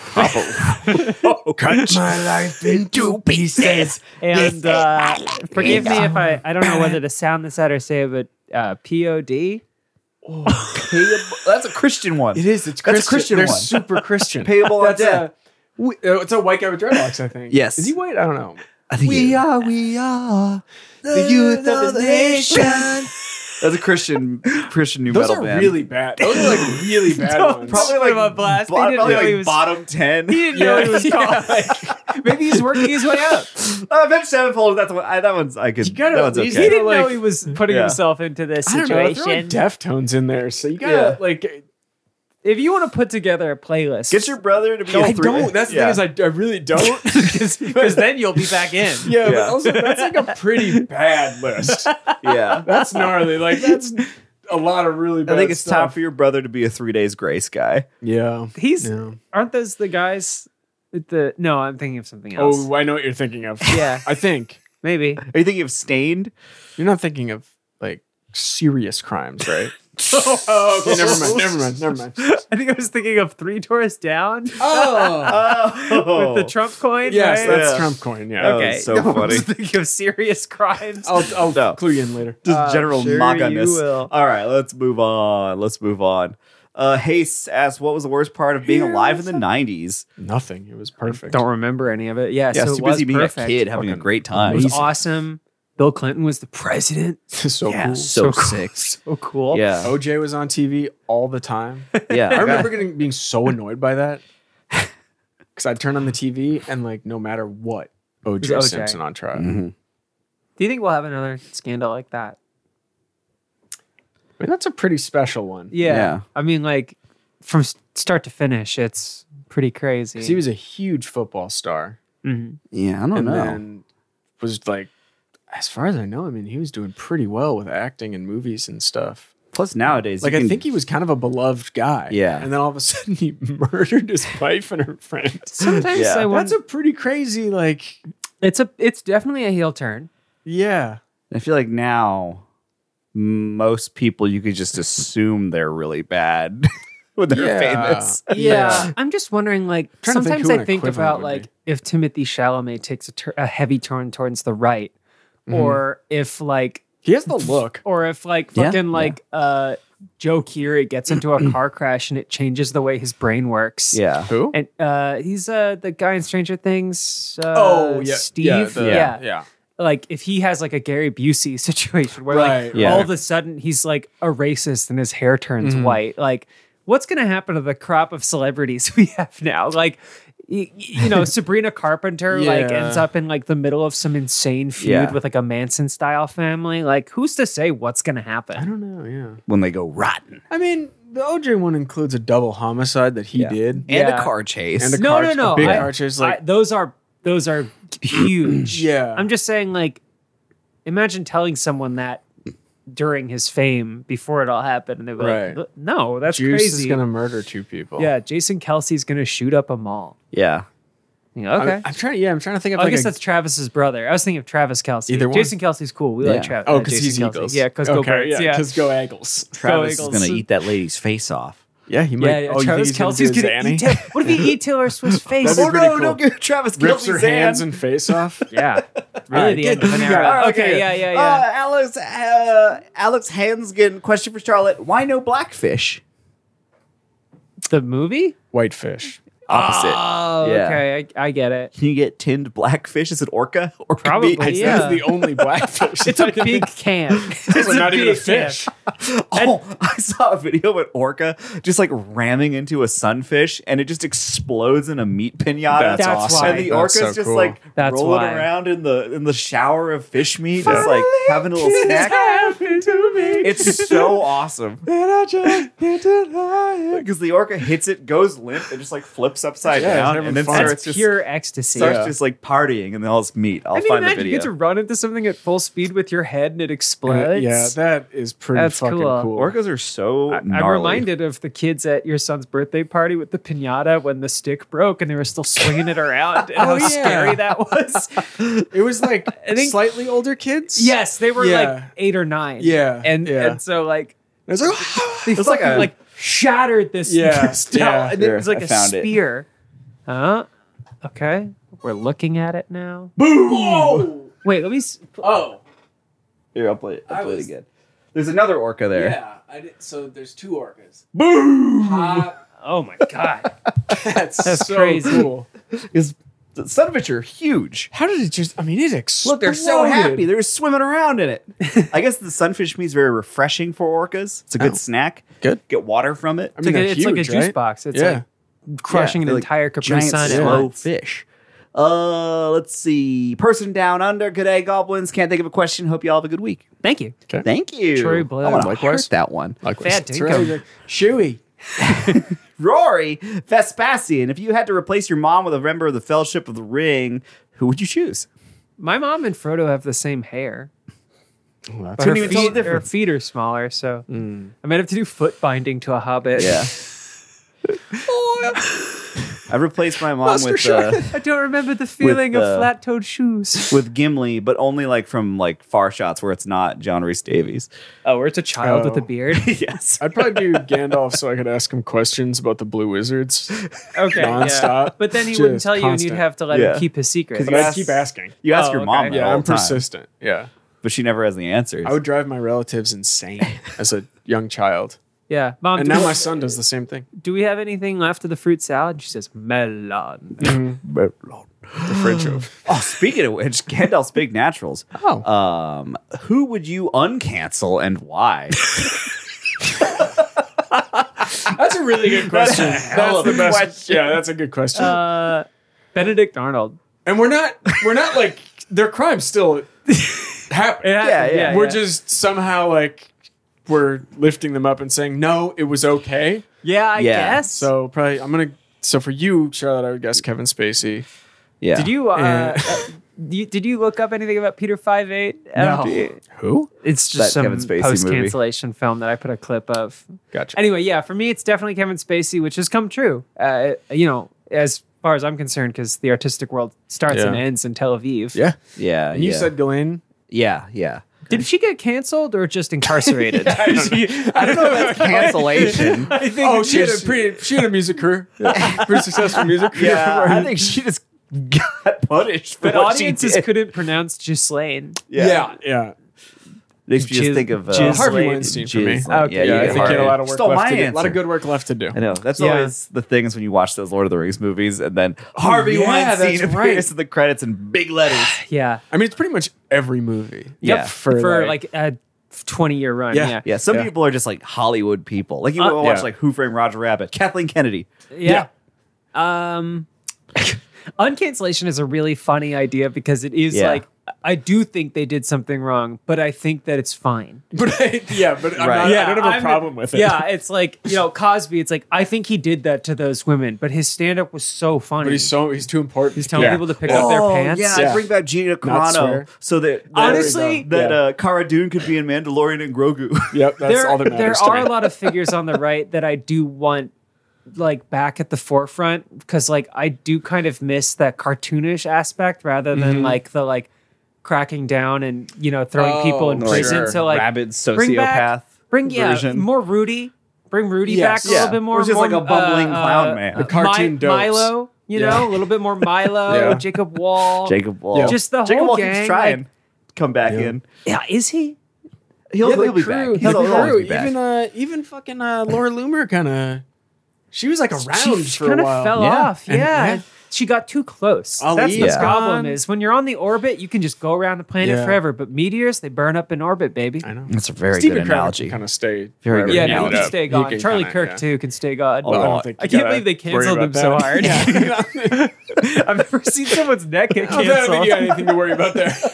Cut my life into pieces. And uh, forgive me if I, I don't know whether to sound this out or say it, but uh, P O D. That's a Christian one. It is. It's That's a Christian. Christian They're one. super Christian. Payable on That's death. a. we- uh, It's a white guy with dreadlocks. I think. Yes. Is he white? I don't know. I think We it- are. We are the youth of the nation. That's a Christian Christian new Those metal are band. really bad. Those are like really bad ones. probably Put like him on blast. He bo- didn't probably know like he was- bottom ten. He didn't know he was called. Maybe he's working his way up. Uh, Avenged Sevenfold. That's one. I, that one's I could. You gotta that at one's least- He okay. didn't know like- he was putting Yeah. himself into this I don't know. They're situation. like Deftones in there, so you gotta Yeah. like. If you want to put together a playlist, Get your brother to be. I a three- don't. That's the yeah. thing is, I, I really don't. because then you'll be back in. Yeah, but Yeah. also that's like a pretty bad list. yeah. That's gnarly. Like that's a lot of really bad I think it's stuff. time for your brother to be a three days grace guy. Yeah. He's Yeah. aren't those the guys with the? No, I'm thinking of something else. Oh, I know what you're thinking of. Yeah. I think Maybe. Are you thinking of Stained? you're not thinking of like serious crimes, right? Oh, okay. Never mind. Never mind. Never mind. I think I was thinking of Three Doors Down Oh, Oh, with the Trump coin. yes, right? that's Yeah. Trump coin. Yeah. That okay. was so No, I funny. was thinking of serious crimes. I'll I'll No. clue you in later. just Uh, general sure maga-ness. you will. All right, let's move on. Let's move on. Uh, Haste asks, what was the worst part of being Here alive in was the a- nineties? Nothing. It was perfect. Don't remember any of it. Yeah, Yeah, so too it was busy being perfect. a kid, having a Fucking great time. It was amazing. awesome. Bill Clinton was the president. so Yeah, cool. so, So cool. sick. So cool. Yeah, O J was on T V all the time. yeah. I remember getting being so annoyed by that. because I'd turn on the T V and like no matter what, O J O J. Simpson on trial. Mm-hmm. Do you think we'll have another scandal like that? I mean, that's a pretty special one. Yeah. Yeah. I mean, like from s- start to finish, it's pretty crazy. 'Cause he was a huge football star, Mhm. Yeah, I don't and know. then was like, as far as I know, I mean, he was doing pretty well with acting and movies and stuff. Plus nowadays, Like, you I can- think he was kind of a beloved guy. Yeah. and then all of a sudden he murdered his wife and her friend. Sometimes Yeah. I That's wonder. a pretty crazy, like, It's a. It's definitely a heel turn. yeah. I feel like now most people you could just assume they're really bad when they're Yeah. famous. Yeah. I'm just wondering, like, Trying to think sometimes who I an think equivalent about, would like, be. if Timothy Chalamet takes a, tur- a heavy turn towards the right, Mm-hmm. or if, like, He has the look. or if, like, Yeah, fucking, yeah. like, uh, Joe Keery gets into a car crash and it changes the way his brain works. Yeah. Who? And uh, he's uh, the guy in Stranger Things. Uh, Oh, yeah. Steve. Yeah, Yeah, the- yeah. yeah. Like if he has like a Gary Busey situation where Right, like yeah. all of a sudden he's like a racist and his hair turns Mm-hmm. white. Like what's gonna happen to the crop of celebrities we have now? Like. y- y- You know, Sabrina Carpenter like Yeah. ends up in like the middle of some insane feud Yeah. with like a Manson style family. Like, who's to say what's gonna I happen? don't know, yeah. When they go rotten. I mean, the O J one includes a double homicide that he Yeah. did. And Yeah. a car chase. And a No, car, no, no. A big I- car chase. I- Like, those are those are huge. Yeah. I'm just saying, like, imagine telling someone that during his fame before it all happened, and they were Right. like, "No, that's Juice crazy." is going to murder two people. Yeah, Jason Kelsey's gonna shoot up a mall. yeah. You know, okay. I'm, I'm trying. Yeah, I'm trying to think of Oh, I like guess a, that's Travis's brother. I was thinking of Travis Kelsey. Either one. Jason Kelsey's cool. We Yeah. like Travis. oh, because he's Kelsey. Eagles. Yeah, because go okay, Birds. yeah, Yeah, because go Eagles. Travis is Eagles. going to eat that lady's face off. Yeah, he might. yeah, yeah. Oh, you think Travis he's gonna Kelsey's do gonna, Zanny? eat. Ta- what if he eat Taylor Swift's face? That'd be pretty cool. don't give Travis Rips Kelsey her hands and face off. Yeah, really right, the good. end of an You era. got it. Okay, Okay. yeah, yeah, yeah. Uh, Alex, uh, Alex Hansgen, question for Charlotte. Why no blackfish? The movie? Whitefish. Opposite. Oh, Yeah. okay, I, I get it. Can you get tinned blackfish? Is it orca? Or could Probably, be- yeah. That's the only blackfish. It's a big can. It's It's not even a big can. fish. Oh, I saw a video of an orca just like ramming into a sunfish and it just explodes in a meat pinata. That's, That's awesome. why. And the That's orca's so just cool. like That's rolling why. around in the in the shower of fish meat, just like having a little snack. happened to me. It's so awesome And I just need to lie. because the orca hits it, goes limp, and just like flips upside Yeah, it's down, having and then fun. starts That's just pure ecstasy. starts Yeah. just like partying, and then all this meat. I'll I mean, find the imagine you video. get to run into something at full speed with your head and it explodes. Yeah, that is pretty That's fucking cool. cool. Orcas are so I- I'm gnarly. reminded of the kids at your son's birthday party with the pinata when the stick broke and they were still swinging it around and how Oh, yeah. scary that was. It was like I think- slightly older kids. Yes, they were Yeah. like eight or nine. Yeah, and yeah. and so like It was like, they was like fucking a- like shattered this Yeah, this towel, yeah. and it was Here, like I a found it. spear. Huh? Okay, we're looking at it now. boom. Wait, let me. s- Oh, Here, I'll play it. I'll I play was- it again. There's another orca there. yeah. I did, so there's two orcas. Boom. Oh my god! That's, That's so crazy. cool. Is the son of a bitch are huge. How did it just? I mean, it exploded. Look, they're so happy. They're swimming around in it. I guess the sunfish meat is very refreshing for orcas. It's a good Oh. snack. Good. Get water from it. I It's, mean, like, a, they're it's like a huge, juice right? box. It's Yeah. like crushing Yeah, an they're like entire Capri giant Sun at slow once. fish. Uh, let's see. Person down under. Good day, goblins. Can't think of a question. Hope you all have a good week. Thank you. Thank you. True blue. I want to Likewise. heart that one. Fat That's dinkum. right. Chewy. Rory Vespasian. If you had to replace your mom with a member of the Fellowship of the Ring, who would you choose? My mom and Frodo have the same hair. Oh, that's But her Couldn't even tell the feet, her difference. feet are smaller, so I might have to do foot binding to a hobbit. Yeah. I replaced my mom Master with uh, I don't remember the feeling uh, of flat-toed shoes. with Gimli, but only like from like far shots where it's not John Rhys Davies. Oh, where it's a child with a Oh. beard. yes. I'd probably do Gandalf so I could ask him questions about the Blue Wizards. Okay, Nonstop. yeah. But then he wouldn't Just tell you, and constant. you'd have to let Yeah. him keep his secret. 'Cause But you I'd ask- keep asking. You ask Oh, your mom okay. that Yeah, all I'm the time, persistent. Yeah. but she never has the answers. I would drive my relatives insane as a young child. Yeah, mom. And do, now we, my son does the same thing. do we have anything left of the fruit salad? She says melon. The fridge of. Oh, speaking of which, Gandalf's Big Naturals. Oh. Um, who would you uncancel and why? I That's a really good question. That's the best question. Yeah, that's a good question. Uh, Benedict Arnold. And we're not we're not like their crimes still happen. Yeah, yeah, We're yeah. just somehow like we're lifting them up and saying no, it was okay. Yeah, I Yeah. guess. So probably I'm gonna. So for you, Charlotte, I would guess Kevin Spacey. Yeah. Did you, uh, Yeah. uh, you did you look up anything about Peter Five Eight? No. Who? It's That just some Kevin Spacey post movie. cancellation film that I put a clip of. Gotcha. Anyway, yeah, for me, it's definitely Kevin Spacey, which has come true. Uh, you know, as far as I'm concerned, because the artistic world starts Yeah. and ends in Tel Aviv. Yeah. Yeah. And you yeah. said Ghislaine. yeah, yeah. Did she get canceled or just incarcerated? I don't know if that's cancellation. I think Oh, she had a just- pretty. She had a music career. Pretty successful music career. Yeah, I think she just got punished for But what she audiences did. couldn't pronounce Ghislaine. Yeah. Yeah. Makes me just Giz- think of uh, Giz- Harvey Ghislaine. Weinstein for me. Ghislaine. Okay. Yeah, Yeah, you I get think he had a Harvey. lot of work Stole left my to do. A lot answer. of good work left to do. I know. That's Yeah. always the things when you watch those Lord of the Rings movies, and then Harvey yeah, Weinstein that's appears right. in the credits in big letters. Yeah. I mean, it's pretty much every movie. Yeah. For, For, like, like, a twenty year run. Yeah. Yeah. Yeah, some Yeah. people are just like Hollywood people. Like you Uh, watch yeah. like Who Framed Roger Rabbit, Kathleen Kennedy. Yeah. Um, uncancellation is a really funny idea because it is Yeah. like, I do think they did something wrong, but I think that it's fine. but I, yeah, but I'm Right. not, Yeah, I don't have a I'm- problem with it. Yeah, it's like, you know, Cosby, it's like, I think he did that to those women, but his stand up was so funny. But he's so he's too important. He's telling Yeah. people to pick up their pants. Oh, Yeah, Yeah. I bring back Gina Not Carano swear. so that, that Honestly- that Yeah. uh, Cara Dune could be in Mandalorian and Grogu. Yep, that's there, all that there matters to are me. a lot of figures on the right that I do want like back at the forefront because like I do kind of miss that cartoonish aspect rather than Mm-hmm. like the like cracking down and you know throwing Oh, people in no, prison. sure. So like Rabid bring back, sociopath bring yeah version. more Rudy, bring Rudy Yes. back a Yeah. little bit more. Or just more, like a bumbling uh, clown uh, man. uh, The cartoon Mi- dopes. Milo, you Yeah. know, a little bit more Milo, Yeah. Jacob Wall, Jacob Wall. Yeah. just the Jacob whole Wall gang. keeps trying like- to come back Yeah. in. yeah, is he? He'll, Yeah, the he'll be crew, back. the He'll always crew. be back. Even uh, even fucking uh, Laura Loomer kind of. She was like around she for kind a of while. fell Yeah. off. And- yeah. yeah. She got too close. Ali That's the is problem gone. is when you're on the orbit, you can just go around the planet Yeah. forever. But meteors, they burn up in orbit, baby. I know. That's a very Steven good Crowder analogy. can kind of stay. Very wherever good Yeah, he no, he ended can up. stay He gone. can Charlie kinda, Kirk yeah. too can stay gone. Well, I Oh, don't think I you can't gotta believe they worry canceled about him so that. hard. Yeah. I've never seen someone's neck get I don't think you got canceled. anything to worry about there.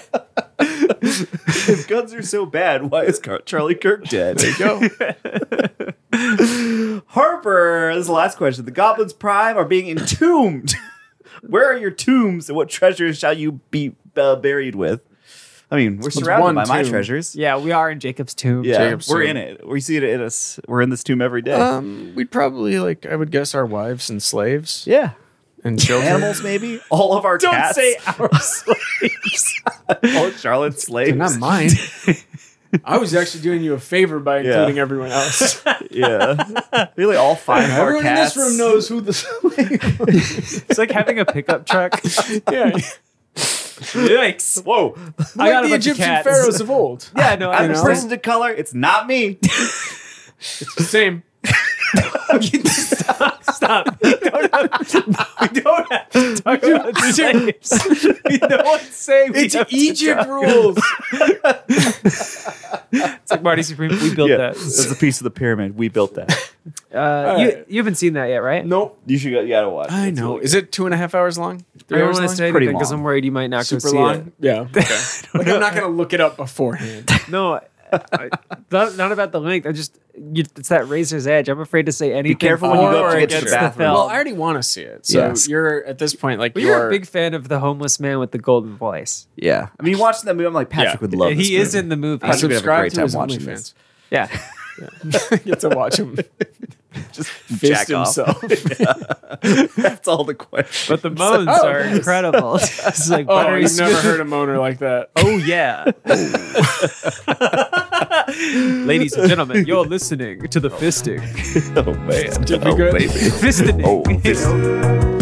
If guns are so bad, why is Car- Charlie Kirk dead? There you go. Harper, this is the last question. The Goblins Prime are being entombed. Where are your tombs and what treasures shall you be uh, buried with? I mean, we're It's surrounded one by my tomb. treasures. Yeah, we are in Jacob's tomb. Yeah, Jacob's we're tomb. in it. We see it in us. We're in this tomb every day. Um, we'd probably like I would guess our wives and slaves yeah. and children. Animals, maybe? All of our Don't cats. say our slaves. All of Charlotte's slaves. They're not mine. I was actually doing you a favor by Yeah. including everyone else. Yeah. Really, all five of our Everyone in cats. this room knows who the slave is. It's like having a pickup truck. Yeah, Yikes. Whoa. I got like a the bunch of Egyptian cats. pharaohs of old. Yeah, no, I I'm a know. person to color. It's not me. Same. stop, stop. We don't have, we don't have to talk about slaves. We don't say we It's have to Egypt talk- rules. It's like Marty Supreme. We built yeah. that. It's a piece of the pyramid. We built that. Uh, you, right. you haven't seen that yet, right? Nope. You should go, you gotta watch. I It's know. really Is it two and a half hours long? I Three don't hours want to long? say Pretty anything because long. I'm worried you might not Super go see long? it. Yeah. Okay. Like I'm not gonna look it up beforehand. No, I, not, not about the length. I just you, it's that razor's edge. I'm afraid to say anything. careful when you for go up or to get to the against the bathroom. film. Well, I already want to see it. So Yes. you're at this point like But you're, you're a big fan of the homeless man with the golden voice. Yeah. I mean, watching that movie, I'm like, Patrick Yeah. would love this he is movie. in the movie. I should have a subscribe great to time his watching OnlyFans. this. Yeah. Get to watch him Just fist jack off. himself. That's all the questions. But the moans Oh, are nice. incredible. It's like Oh, buttery you've never smooth. heard a moaner like that. Oh yeah. Ladies and gentlemen, you're listening to the fisting. oh, man. Did we oh, good? baby. Fisting. Oh, this-